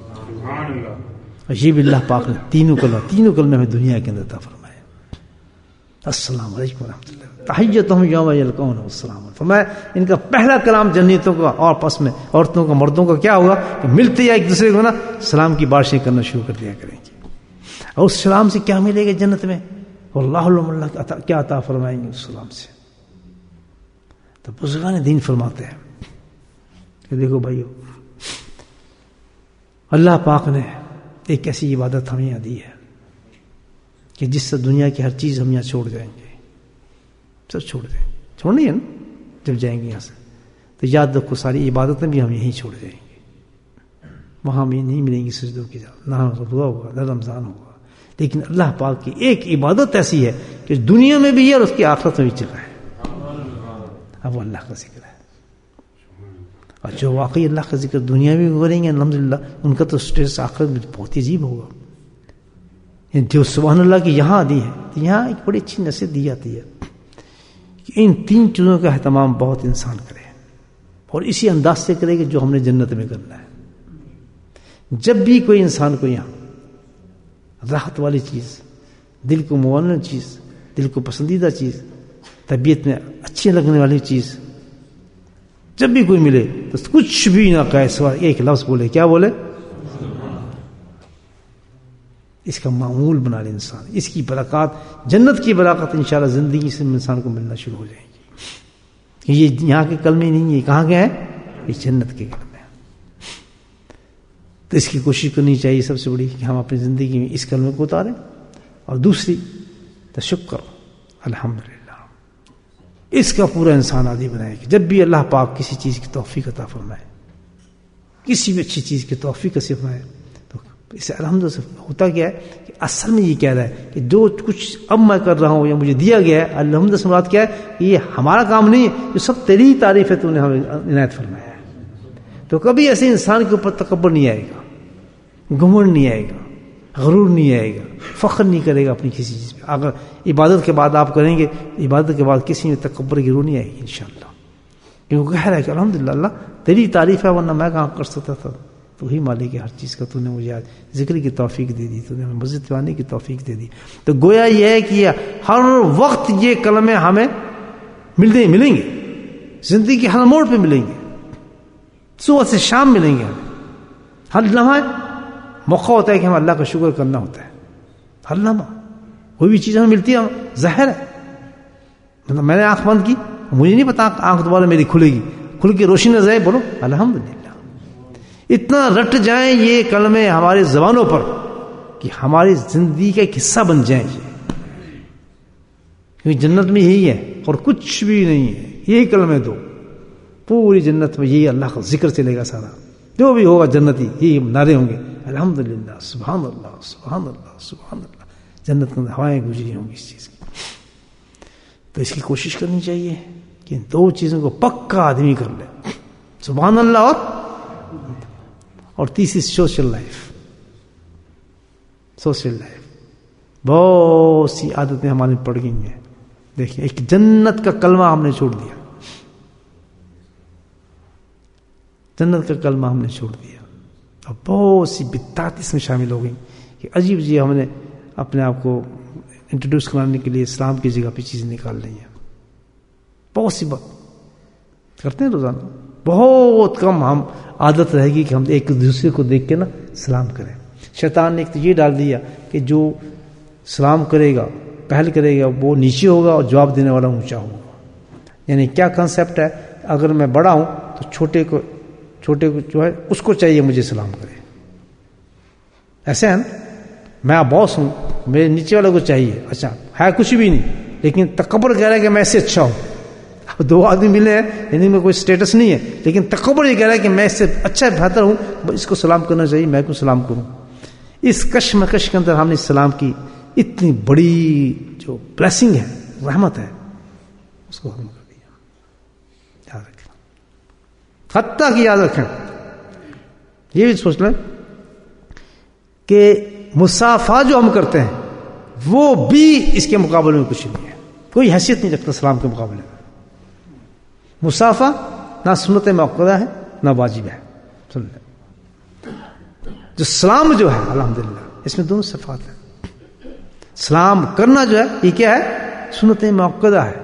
عجیب، اللہ پاک نے تینوں کلمے ہمیں دنیا کے اندر عطا فرمائے. السلام علیکم رحمۃ اللہ. تحیتہم یوم یلقون السلام. فرمایا ان کا پہلا کلام جنتوں کا اور پس میں عورتوں کا مردوں کا کیا ہوگا کہ ملتے یا ایک دوسرے کو نا سلام کی بارشیں کرنا شروع کر دیا کریں گے. اور اس سلام سے کیا ملے گا جنت میں؟ اللہ کیا عطا فرمائیں گے اس سلام سے. تو بزرگان دین فرماتے ہیں کہ دیکھو بھائیو، اللہ پاک نے ایک ایسی عبادت ہمیں یہاں دی ہے کہ جس سے دنیا کی ہر چیز ہم یہاں چھوڑ جائیں گے، سب چھوڑ دیں. چھوڑنی ہے نا جب جائیں گے یہاں سے، تو یاد رکھو ساری عبادتیں بھی ہم یہیں چھوڑ جائیں گے. وہاں بھی نہیں ملیں گی سجدوں کی جگہ، نہ دعا ہوگا نہ رمضان ہوگا. لیکن اللہ پاک کی ایک عبادت ایسی ہے کہ دنیا میں بھی ہے اور اس کی آخرت میں بھی چل رہا ہے. اب وہ اللہ کا ذکر ہے، اور جو واقعی اللہ کا ذکر دنیا میں بھی کریں گے الحمدللہ، ان کا تو اسٹیٹس آخرت میں بہت ہی عجیب ہوگا. جو سبحان اللہ کی یہاں دی ہے، تو یہاں ایک بڑی اچھی نصیحت دی جاتی ہے کہ ان تین چیزوں کا اہتمام بہت انسان کرے، اور اسی انداز سے کرے کہ جو ہم نے جنت میں کرنا ہے. جب بھی کوئی انسان کو یہاں راحت والی چیز، دل کو معنی چیز، دل کو پسندیدہ چیز، طبیعت میں اچھی لگنے والی چیز جب بھی کوئی ملے تو کچھ بھی نہ کہے، سوائے ایک لفظ بولے. کیا بولے؟ اس کا معمول بنا لے انسان. اس کی برکات، جنت کی برکات انشاءاللہ زندگی سے انسان کو ملنا شروع ہو جائے گی. یہ یہاں کے کلمے نہیں، یہ کہاں کے ہیں؟ یہ جنت کے کلمے ہیں. تو اس کی کوشش کرنی چاہیے سب سے بڑی کہ ہم اپنی زندگی میں اس کلمے کو اتاریں. اور دوسری تشکر، الحمدللہ، اس کا پورا انسان عادی بنائے کہ جب بھی اللہ پاک کسی چیز کی توفیق عطا فرمائے، کسی بھی اچھی چیز کی توفیق عطا فرمائے، تو اسے الحمدللہ سے ہوتا کیا ہے کہ اصل میں یہ کہہ رہا ہے کہ جو کچھ اب میں کر رہا ہوں یا مجھے دیا گیا ہے، الحمدللہ سے مراد کیا ہے کہ یہ ہمارا کام نہیں ہے، جو سب تیری تعریف ہے، تو نے ہمیں عنایت فرمایا ہے. تو کبھی ایسے انسان کے اوپر تکبر نہیں آئے گا، گھمنڈ نہیں آئے گا، غرور نہیں آئے گا، فخر نہیں کرے گا اپنی کسی چیز پہ. اگر عبادت کے بعد آپ کریں گے، عبادت کے بعد کسی میں تکبر کی روح نہیں آئے گی انشاءاللہ، کیونکہ کہہ رہا ہے کہ الحمدللہ اللہ تیری تعریف ہے، ورنہ میں کہاں کر سکتا تھا. تو ہی مالک ہے ہر چیز کا، تو نے مجھے آج ذکر کی توفیق دے دی، تو نے ہمیں مسجد آنے کی توفیق دے دی. تو گویا یہ ہے کہ ہر وقت یہ کلمے ہمیں ملیں گے، زندگی کے ہر موڑ پہ ملیں گے، صبح سے شام ملیں گے. ہر لمحہ موقع ہوتا ہے کہ ہم اللہ کا شکر کرنا ہوتا ہے. ہر لمحہ کوئی بھی چیز ہمیں ملتی ہے، ظاہر ہے. مطلب میں نے آنکھ بند کی، مجھے نہیں پتا آنکھ دوبارہ میری کھلے گی، کھل کے روشنی نظر آئے، بولو الحمدللہ. اتنا رٹ جائیں یہ کلمے ہماری زبانوں پر کہ ہماری زندگی کا ایک حصہ بن جائیں یہ، کیونکہ جنت میں یہی ہے اور کچھ بھی نہیں ہے. یہی کلمے دو، پوری جنت میں یہی اللہ کا ذکر چلے گا. سارا جو بھی ہوگا جنتی یہی نعرے ہوں گے، الحمدللہ، سبحان اللہ، سبحان اللہ، سبحان اللہ. جنت کے اندر ہوائیں گزری ہوں گی اس چیز کی. تو اس کی کوشش کرنی چاہیے کہ ان دو چیزوں کو پکا آدمی کر لے، سبحان اللہ اور تیسری سوشل لائف. سوشل لائف بہت سی عادتیں ہماری پڑ گئی ہیں. دیکھیں ایک جنت کا کلمہ ہم نے چھوڑ دیا، جنت کا کلمہ ہم نے چھوڑ دیا، اور بہت سی بدعات اس میں شامل ہو گئی کہ عجیب جی ہم نے اپنے آپ کو انٹروڈیوس کرانے کے لیے اسلام کی جگہ پہ چیزیں نکال لی ہیں. بہت سی بات کرتے ہیں روزانہ، بہت کم ہم عادت رہے گی کہ ہم ایک دوسرے کو دیکھ کے نا سلام کریں. شیطان نے ایک تو یہ ڈال دیا کہ جو سلام کرے گا، پہل کرے گا، وہ نیچے ہوگا اور جواب دینے والا اونچا ہوگا. یعنی کیا کنسیپٹ ہے، اگر میں بڑا ہوں تو چھوٹے کو جو ہے اس کو چاہیے مجھے سلام کرے. ایسے ہے نا، میں باس ہوں، میرے نیچے والے کو چاہیے، اچھا ہے کچھ بھی نہیں، لیکن تکبر کہہ رہا ہے کہ میں اس سے اچھا ہوں. دو آدمی ملے ہیں، یعنی میں کوئی سٹیٹس نہیں ہے، لیکن تکبر یہ کہہ رہا ہے کہ میں اس سے اچھا بہتر ہوں، اس کو سلام کرنا چاہیے، میں کیوں سلام کروں. اس کشمکش کے اندر ہم نے اسلام کی اتنی بڑی جو بلیسنگ ہے، رحمت ہے، اس کو ختم کر دیا. یاد رکھنا حتیٰ کہ یاد رکھیں، یہ بھی سوچ لیں کہ مصافحہ جو ہم کرتے ہیں وہ بھی اس کے مقابلے میں کچھ نہیں ہے، کوئی حیثیت نہیں رکھتا سلام کے مقابلے میں. مصافحہ نہ سنت موقعہ ہے نہ واجب ہے. سن لیں، جو سلام جو ہے الحمدللہ اس میں دونوں صفات ہیں. سلام کرنا جو ہے یہ کیا ہے؟ سنت موقعہ ہے.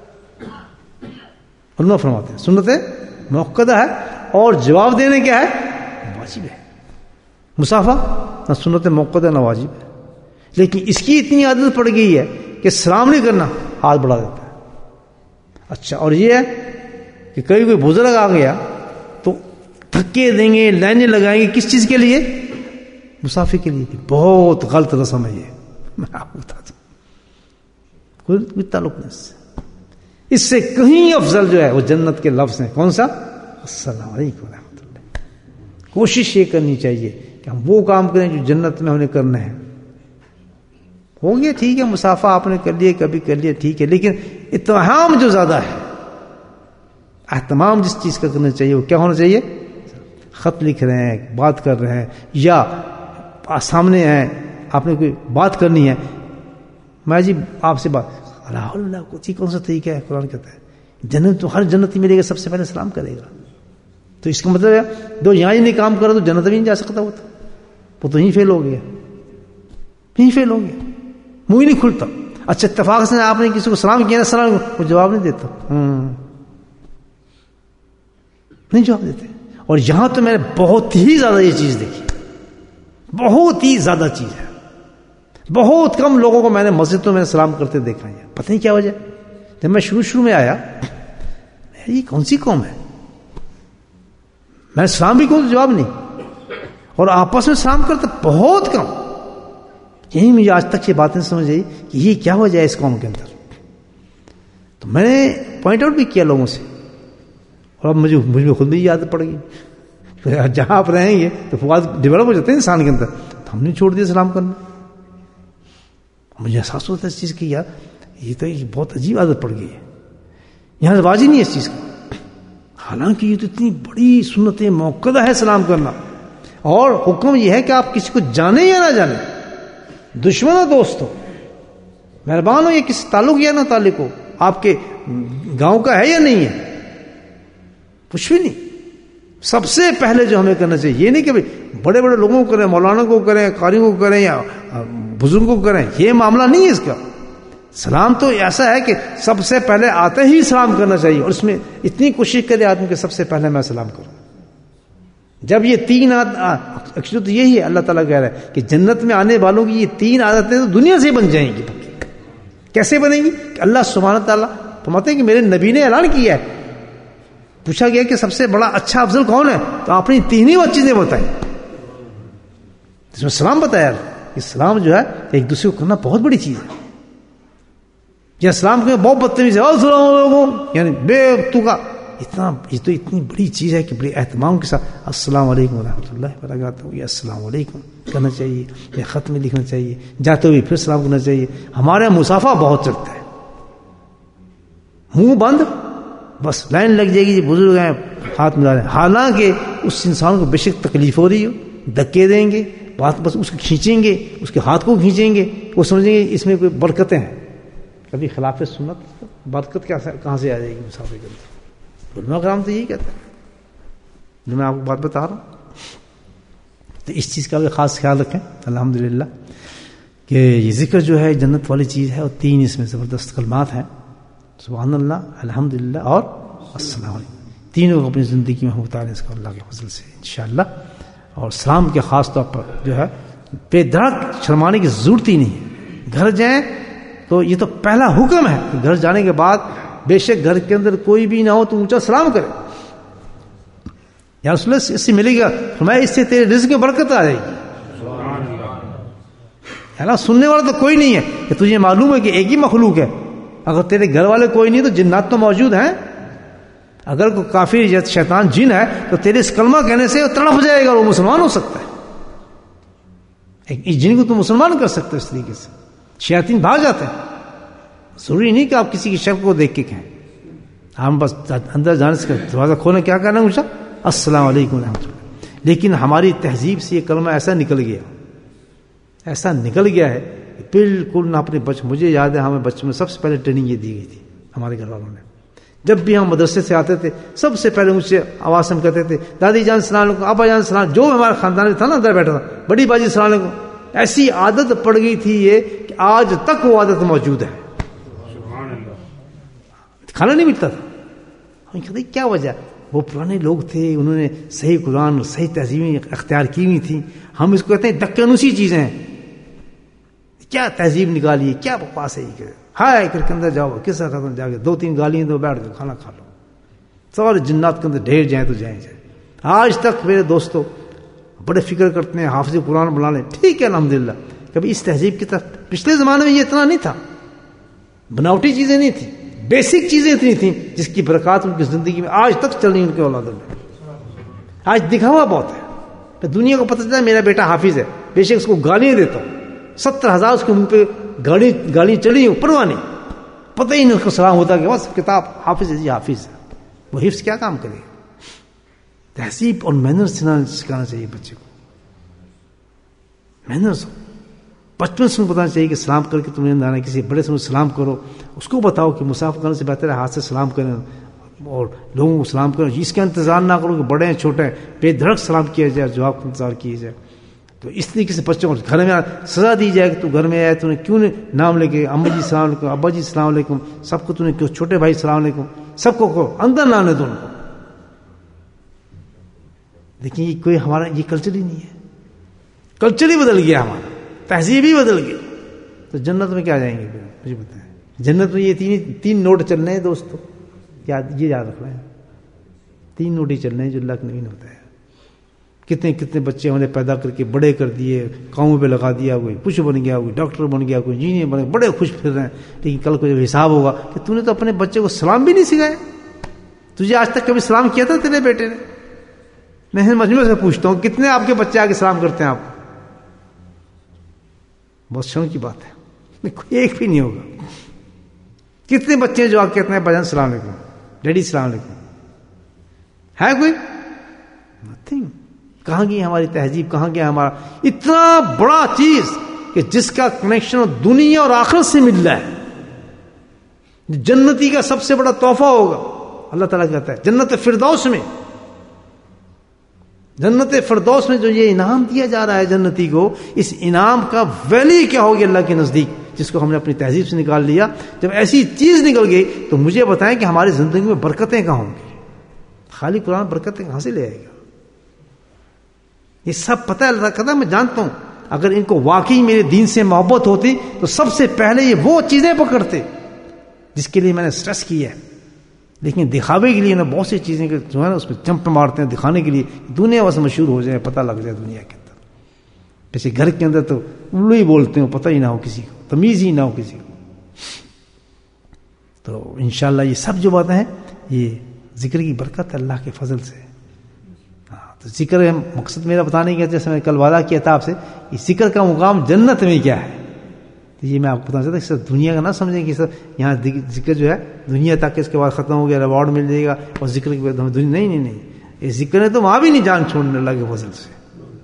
علماء فرماتے ہیں سنت موقعہ ہے، اور جواب دینے کیا ہے؟ واجب ہے. مصافحہ نہ سنت موقعہ نہ واجب ہے، لیکن اس کی اتنی عادت پڑ گئی ہے کہ سلام نہیں کرنا ہاتھ بڑھا دیتا ہے. اچھا، اور یہ ہے کہ کبھی کوئی بزرگ آ گیا تو دھکے دیں گے، لائنیں لگائیں گے، کس چیز کے لیے؟ مسافر کے لیے. بہت غلط رسم ہے یہ، میں آپ کو بتاتا ہوں، کوئی تعلق نہیں اس سے کہیں افضل جو ہے وہ جنت کے لفظ ہیں. کون سا؟ السلام علیکم ورحمۃ اللہ. کوشش یہ کرنی چاہیے کہ ہم وہ کام کریں جو جنت میں ہم نے کرنا ہے. ہو گیا ٹھیک ہے، مسافہ آپ نے کر لیے، کبھی کر لیا ٹھیک ہے، لیکن اتہام جو زیادہ ہے، اہتمام جس چیز کا کرنا چاہیے وہ کیا ہونا چاہیے؟ خط لکھ رہے ہیں، بات کر رہے ہیں، یا سامنے ہیں آپ نے کوئی بات کرنی ہے، میں جی آپ سے بات، اللہ کون سا طریقہ ہے؟ قرآن کہتا ہے جنت تو ہر جنتی ملے گا سب سے پہلے سلام کرے گا. تو اس کا مطلب ہے جو یہاں ہی نہیں کام کرا تو جنت بھی نہیں جا سکتا، وہ تو یہیں فیل ہو گیا، یہیں فیل ہو گیا، منہ ہی نہیں کھلتا. اچھا اتفاق سے آپ نے کسی کو سلام کیا نا، سلام وہ جواب نہیں دیتا، نہیں جواب دیتے. اور یہاں تو میں نے بہت ہی زیادہ یہ چیز دیکھی، بہت ہی زیادہ چیز ہے. بہت کم لوگوں کو میں نے مسجدوں میں سلام کرتے دیکھا ہے. پتہ نہیں کیا وجہ. جب میں شروع میں آیا، یہ کون سی قوم ہے؟ میں سلام بھی کہوں جواب نہیں، اور آپس میں سلام کرتے بہت کم. یہی مجھے آج تک یہ باتیں سمجھ آئی کہ یہ کیا وجہ ہے اس قوم کے اندر. تو میں نے پوائنٹ آؤٹ بھی کیا لوگوں سے، اور اب مجھ میں خود بھی یاد پڑ گئی. جہاں آپ رہیں گے تو فواد ڈیولپ ہو جاتے ہیں انسان کے اندر. تو ہم نے چھوڑ دیا سلام کرنا. مجھے احساس ہوتا ہے اس چیز کی، یار یہ تو ایک بہت عجیب عادت پڑ گئی ہے، یہاں رواج ہی نہیں ہے اس چیز کا. حالانکہ یہ تو اتنی بڑی سنت موقعہ ہے سلام کرنا. اور حکم یہ ہے کہ آپ کسی کو جانے یا نہ جانے، دشمن ہو دوست ہو، مہربان ہو یا کسی تعلق یا نہ تعلق ہو، آپ کے گاؤں کا ہے یا نہیں ہے، کچھ بھی نہیں. سب سے پہلے جو ہمیں کرنا چاہیے یہ نہیں کہ بڑے بڑے لوگوں کو کریں، مولانا کو کریں، قاریوں کو کریں، یا بزرگوں کو کریں، یہ معاملہ نہیں ہے اس کا. سلام تو ایسا ہے کہ سب سے پہلے آتے ہی سلام کرنا چاہیے، اور اس میں اتنی کوشش کرے آدمی کہ سب سے پہلے میں سلام کروں. جب یہ تین ایکچولی تو یہی ہے، اللہ تعالیٰ کہہ رہا ہے کہ جنت میں آنے والوں کی یہ تین عادتیں تو دنیا سے بن جائیں گی. کیسے بنیں گی؟ کہ اللہ سبحانہ تعالیٰ فرماتے ہیں کہ میرے نبی نے اعلان کیا ہے. پوچھا گیا کہ سب سے بڑا اچھا افضل کون ہے؟ تو آپ نے تین ہی چیزیں بتائیں، اس میں سلام بتایا. اسلام جو ہے ایک دوسرے کو کرنا بہت بڑی چیز ہے. یا اسلام کے بہت بدتمیزی ہے، السلام علیکم، یعنی بے تو کا اتنا، یہ تو اتنی بڑی چیز ہے کہ بڑے اہتمام کے ساتھ السلام علیکم ورحمۃ اللہ وبرکاتہ، یہ السلام علیکم کرنا چاہیے، یا خط میں لکھنا چاہیے، جاتے ہوئے پھر سلام کرنا چاہیے. ہمارے مسافہ بہت چلتا ہے، منہ بند، بس لائن لگ جائے گی، بزرگ ہیں ہاتھ ملا رہے ہیں. حالانکہ اس انسان کو بے شک تکلیف ہو رہی ہو، دھکے دیں گے، بات بس اس کو کھینچیں گے، اس کے ہاتھ کو کھینچیں گے، وہ سمجھیں گے اس میں کوئی برکتیں ہیں. کبھی خلاف سنت برکت کہاں سے آ جائے گی مسافر کے اندر؟ علماء کرام تو یہی کہتے ہیں جو میں آپ کو بات بتا رہا ہوں. تو اس چیز کا بھی خاص خیال رکھیں الحمدللہ کہ یہ ذکر جو ہے جنت والی چیز ہے، اور تین اس میں زبردست کلمات ہیں، سبحان اللہ، الحمدللہ اور السلام علیکم. تینوں کو اپنی زندگی میں ہم اتاریں اس کو اللہ کے فضل سے انشاءاللہ. اور سلام کے خاص طور پر جو ہے بے دھڑک شرمانے کی ضرورت ہی نہیں ہے. گھر جائیں تو یہ تو پہلا حکم ہے کہ گھر جانے کے بعد بے شک گھر کے اندر کوئی بھی نہ ہو تو اونچا سلام کرے. یا رسول اللہ اس سے ملے گا، فرمایا اس سے تیرے رزق میں برکت آ جائے گی. ہے نا، سننے والا تو کوئی نہیں ہے کہ تجھے معلوم ہے کہ ایک ہی مخلوق ہے. اگر تیرے گھر والے کوئی نہیں تو جنات تو موجود ہیں. اگر کوئی کافر یا شیطان جن ہے تو تیرے اس کلمہ کہنے سے وہ تڑپ جائے گا اور وہ مسلمان ہو سکتا ہے. ایک جن کو تو مسلمان کر سکتے اس طریقے سے. شیاطین بھاگ جاتے ہیں. ضروری نہیں کہ آپ کسی کی شکل کو دیکھ کے کہیں. ہم بس اندر جانے سے دروازہ کھولنے کیا کرنا پوچھا السلام علیکم ورحمۃ اللہ. لیکن ہماری تہذیب سے یہ کلمہ ایسا نکل گیا ہے بالکل نہ اپنے مجھے یاد ہے ہمیں بچپن میں سب سے پہلے ٹریننگ یہ دی گئی تھی ہمارے گھر والوں نے. جب بھی ہم مدرسے سے آتے تھے سب سے پہلے مجھ سے آواز ہم کہتے تھے دادی جان السلام علیکم, ابا جان السلام, جو ہمارے خاندان میں تھا نا اندر بیٹھا تھا بڑی باجی السلام علیکم. ایسی عادت پڑ گئی تھی یہ کہ آج تک وہ عادت موجود ہے. کھانا نہیں ملتا تھا. ہم کہتے کیا وجہ, وہ پرانے لوگ تھے انہوں نے صحیح قرآن صحیح تہذیبیں اختیار کی ہوئی تھیں. ہم اس کو کہتے ہیں دکنوسی چیزیں ہیں. کیا تہذیب نکالی, کیا بکواس ہے یہ, ہائے کر کے اندر جاؤ کس طرح جا کے 2-3 گالیاں دو بیٹھ جاؤ کھانا کھا لو. سارے جنات کے اندر ڈھیر جائیں تو جائیں. آج تک میرے دوستوں بڑے فکر کرتے ہیں حافظ قرآن بنا لیں, ٹھیک ہے الحمدللہ. کبھی اس تہذیب کی طرف پچھلے زمانے میں یہ اتنا نہیں تھا, بناوٹی چیزیں نہیں تھیں, بیسک چیزیں اتنی تھیں جس کی برکات ان کی زندگی میں آج تک چل رہی ان کے اولادوں میں. آج دکھاوا بہت ہے, دنیا کو پتہ چلتا ہے میرا بیٹا حافظ ہے, بے شک اس کو گالیاں دیتا ہوں, 70,000 اس کے منہ پہ گالی چڑھی, پرواہ نہیں, پتہ ہی نہیں اس کو سلام ہوتا کہ بس کتاب حافظ ہے جی حافظ ہے. وہ حفظ کیا کام کرے. تہذیب اور مینرز سکھانا چاہیے بچے کو. مینرز بچپن سے بتانا چاہیے کہ سلام کر کے تم نے اندر کسی بڑے سے سلام کرو. اس کو بتاؤ کہ مسافر کرنے سے بہتر ہے ہاتھ سے سلام کریں اور لوگوں کو سلام کریں. اس کا انتظار نہ کرو کہ بڑے ہیں چھوٹے ہیں, بے دھڑک سلام کیا جائے, جواب کا انتظار کیا جائے. تو اس طریقے سے بچوں کو گھر میں سزا دی جائے کہ تو گھر میں آئے تو نے کیوں نام لے کے امی جی السلام علیکم, ابا جی السلام علیکم, سب کو تو نے کیوں, چھوٹے بھائی السلام علیکم, سب کو کرو, اندر نہ آنے دو ان کو. لیکن یہ کوئی ہمارا یہ کلچر ہی نہیں ہے. کلچر ہی بدل گیا ہمارا, تہذیب ہی بدل گئی. تو جنت میں کیا جائیں گے مجھے بتائیں. جنت میں یہ 3 نوٹ چلنے ہیں دوستو, یہ یاد رکھنا ہے. 3 نوٹ ہی چلنے ہیں جو اللہ کے نبی نے بتایا. کتنے بچے ہم نے پیدا کر کے بڑے کر دیے, کاموں پہ لگا دیا, کوئی کچھ بن گیا, کوئی ڈاکٹر بن گیا, کوئی انجینئر بن گیا, بڑے خوش پھر رہے ہیں. لیکن کل کو جب حساب ہوگا کہ تو نے تو اپنے بچے کو سلام بھی نہیں سکھایا, تجھے آج تک کبھی سلام کیا تھا تیرے بیٹے نے. میں مجموعے سے پوچھتا ہوں کتنے آپ کے بچے آ کے سلام کرتے ہیں آپ. بہت شرم کی بات ہے, کوئی ایک بھی نہیں ہوگا. کتنے بچے ہیں جو آ کے کہتے ہیں بھجن السلام علیکم, ڈیڈی السلام علیکم, ہے کوئی؟ نتھنگ. کہاں گئی ہماری تہذیب, کہاں گیا ہمارا اتنا بڑا چیز کہ جس کا کنیکشن دنیا اور آخرت سے مل رہا ہے. جنتی کا سب سے بڑا تحفہ ہوگا. اللہ تعالیٰ کہتا ہے جنت فردوس میں, جنت فردوس میں جو یہ انعام دیا جا رہا ہے جنتی کو, اس انعام کا ویلیو کیا ہوگی اللہ کے نزدیک, جس کو ہم نے اپنی تہذیب سے نکال لیا. جب ایسی چیز نکل گئی تو مجھے بتائیں کہ ہماری زندگی میں برکتیں کہاں ہوں گی. خالی قرآن برکتیں کہاں سے لے آئے گا. یہ سب پتہ ہے, اللہ کہتا ہے میں جانتا ہوں اگر ان کو واقعی میرے دین سے محبت ہوتی تو سب سے پہلے یہ وہ چیزیں پکڑتے جس کے لیے میں نے سٹریس کیا ہے. لیکن دکھاوے کے لیے نا بہت سی چیزیں جو ہے نا اس پہ جمپ مارتے ہیں دکھانے کے لیے, دنیا بس مشہور ہو جائے, پتہ لگ جائے دنیا کے اندر. جیسے گھر کے اندر تو الو ہی بولتے ہو, پتہ ہی نہ ہو کسی کو, تمیز ہی نہ ہو کسی کو. تو انشاءاللہ یہ سب جو باتیں ہیں یہ ذکر کی برکت ہے اللہ کے فضل سے. تو ذکر ہے مقصد میرا بتانے کا, جیسے میں کل وعدہ کیا تھا آپ سے, یہ ذکر کا مقام جنت میں کیا ہے. تو یہ میں آپ کو بتانا چاہتا ہوں, دنیا کا نہ سمجھیں کہ سر یہاں ذکر جو ہے دنیا تک اس کے بعد ختم ہو گیا, ریوارڈ مل جائے گا اور ذکر کے بعد ہمیں نہیں, یہ ذکر ہے تو وہاں بھی نہیں جان چھوڑنے اللہ کے فضل سے.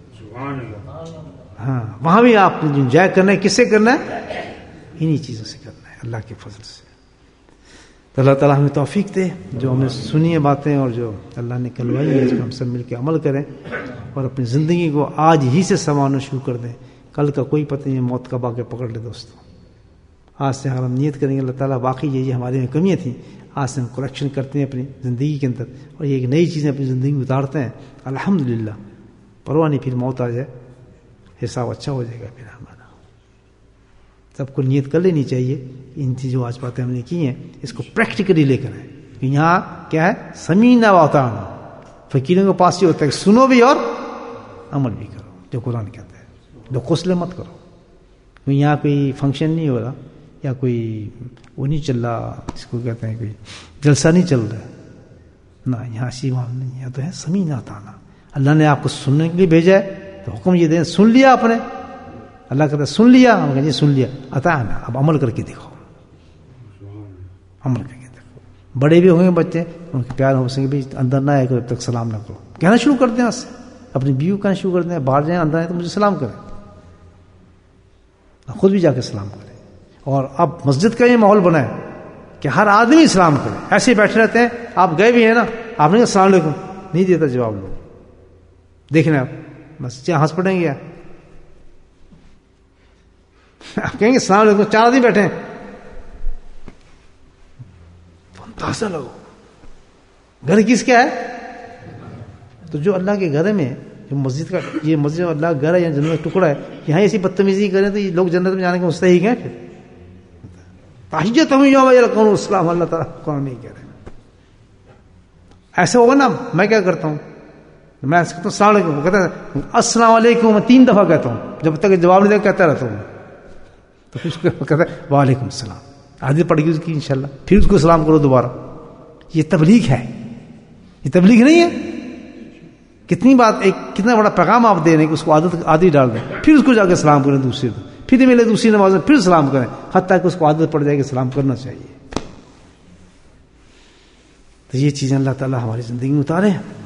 ہاں وہاں بھی آپ نے انجوائے کرنا ہے, کس سے کرنا ہے, انہی چیزوں سے کرنا ہے اللہ کے فضل سے. تو اللہ تعالیٰ ہمیں توفیق دے, جو ہم نے سنی ہے باتیں اور جو اللہ نے کلوائی ہے اس کو ہم سب مل کے عمل کریں اور اپنی زندگی کو آج ہی سے سنوارنا شروع کر دیں. کل کا کوئی پتہ نہیں, موت کب آ کے پکڑ لے دوستوں. آج سے ہم نیت کریں گے اللہ تعالیٰ واقعی یہ ہمارے میں کمیاں تھیں, آج سے ہم کریکشن کرتے ہیں اپنی زندگی کے اندر اور یہ ایک نئی چیزیں اپنی زندگی میں اتارتے ہیں. الحمدللہ پرواہ نہیں, پھر موت آ جائے حساب اچھا ہو جائے گا. پھر ہمارا سب کو نیت کر لینی چاہیے ان چیزوں آج باتیں ہم نے کی ہیں اس کو پریکٹیکلی لے کر آئیں. یہاں کیا ہے, سمینا و اطعنا. فقیروں کے پاس یہ ہوتا ہے کہ سنو بھی اور عمل بھی کرو جو قرآن کہتا ہے, جو غسل مت کرو. یہاں کوئی فنکشن نہیں ہو رہا یا کوئی وہ نہیں چل رہا, اس کو کہتے ہیں کوئی جلسہ نہیں چل رہا نہ, یہاں اسی معاملہ نہیں. یہاں تو ہے سمینا اطعنا. اللہ نے آپ کو سننے کے لیے بھیجا ہے تو حکم یہ دیں, سن لیا آپ نے. اللہ کہتا ہے سن لیا, ہم کہیں سن لیا, اطعنا, اب عمل کر کے دکھاؤ, عمل کر کے دیکھو. بڑے بھی ہوں گے بچے ان کے پیار ہو سکے بھی اندر نہ آئے جب تک سلام نہ کرو. کہنا شروع کر دیں، سے اپنی بیوی کو کہنا شروع کر دیں، باہر جائیں اندر آئیں تو مجھے سلام کریں، خود بھی جا کے سلام کریں. اور اب مسجد کا یہ ماحول بنا ہے کہ ہر آدمی سلام کرے. ایسے ہی بیٹھے رہتے ہیں، آپ گئے بھی ہیں نا، آپ نے کہا السلام علیکم، نہیں دیتا جواب لوگ. دیکھنا آپ بس ہنس پڑیں گے، آپ کہیں گے السلام علیکم، 4 آدمی بیٹھے ہیں، اندازہ لگو گھر کس کا ہے. تو جو اللہ کے گھر میں جو مسجد کا، یہ مسجد اللہ کا گھر ہے یا جنت کا ٹکڑا ہے، یہاں ایسی بدتمیزی کریں تو یہ لوگ جنت میں جانے کے مستحق ہیں. پھر تحیت السلام، اللہ تعالیٰ قرآن میں کہہ رہے ہیں. ایسا ہوگا نا، میں کیا کرتا ہوں، میں ایسا کہتا ہوں السلام علیکم، وہ کہتا ہے السلام علیکم، میں 3 دفعہ کہتا ہوں، جب تک جواب نہیں دے کہتا رہتا ہوں. تو پھر کہتا ہے وعلیکم السلام، عادت پڑ گئی اس کی انشاءاللہ، پھر اس کو سلام کرو دوبارہ. یہ تبلیغ ہے، یہ تبلیغ نہیں ہے. کتنی بات، ایک کتنا بڑا پیغام آپ دے رہے ہیں کہ اس کو عادت ڈال دیں، پھر اس کو جا کے سلام کریں دوسری دن، پھر ملے دوسری نماز میں پھر سلام کریں، حتیٰ کہ اس کو عادت پڑ جائے کہ سلام کرنا چاہیے. تو یہ چیزیں اللہ تعالیٰ ہماری زندگی میں اتارے ہیں.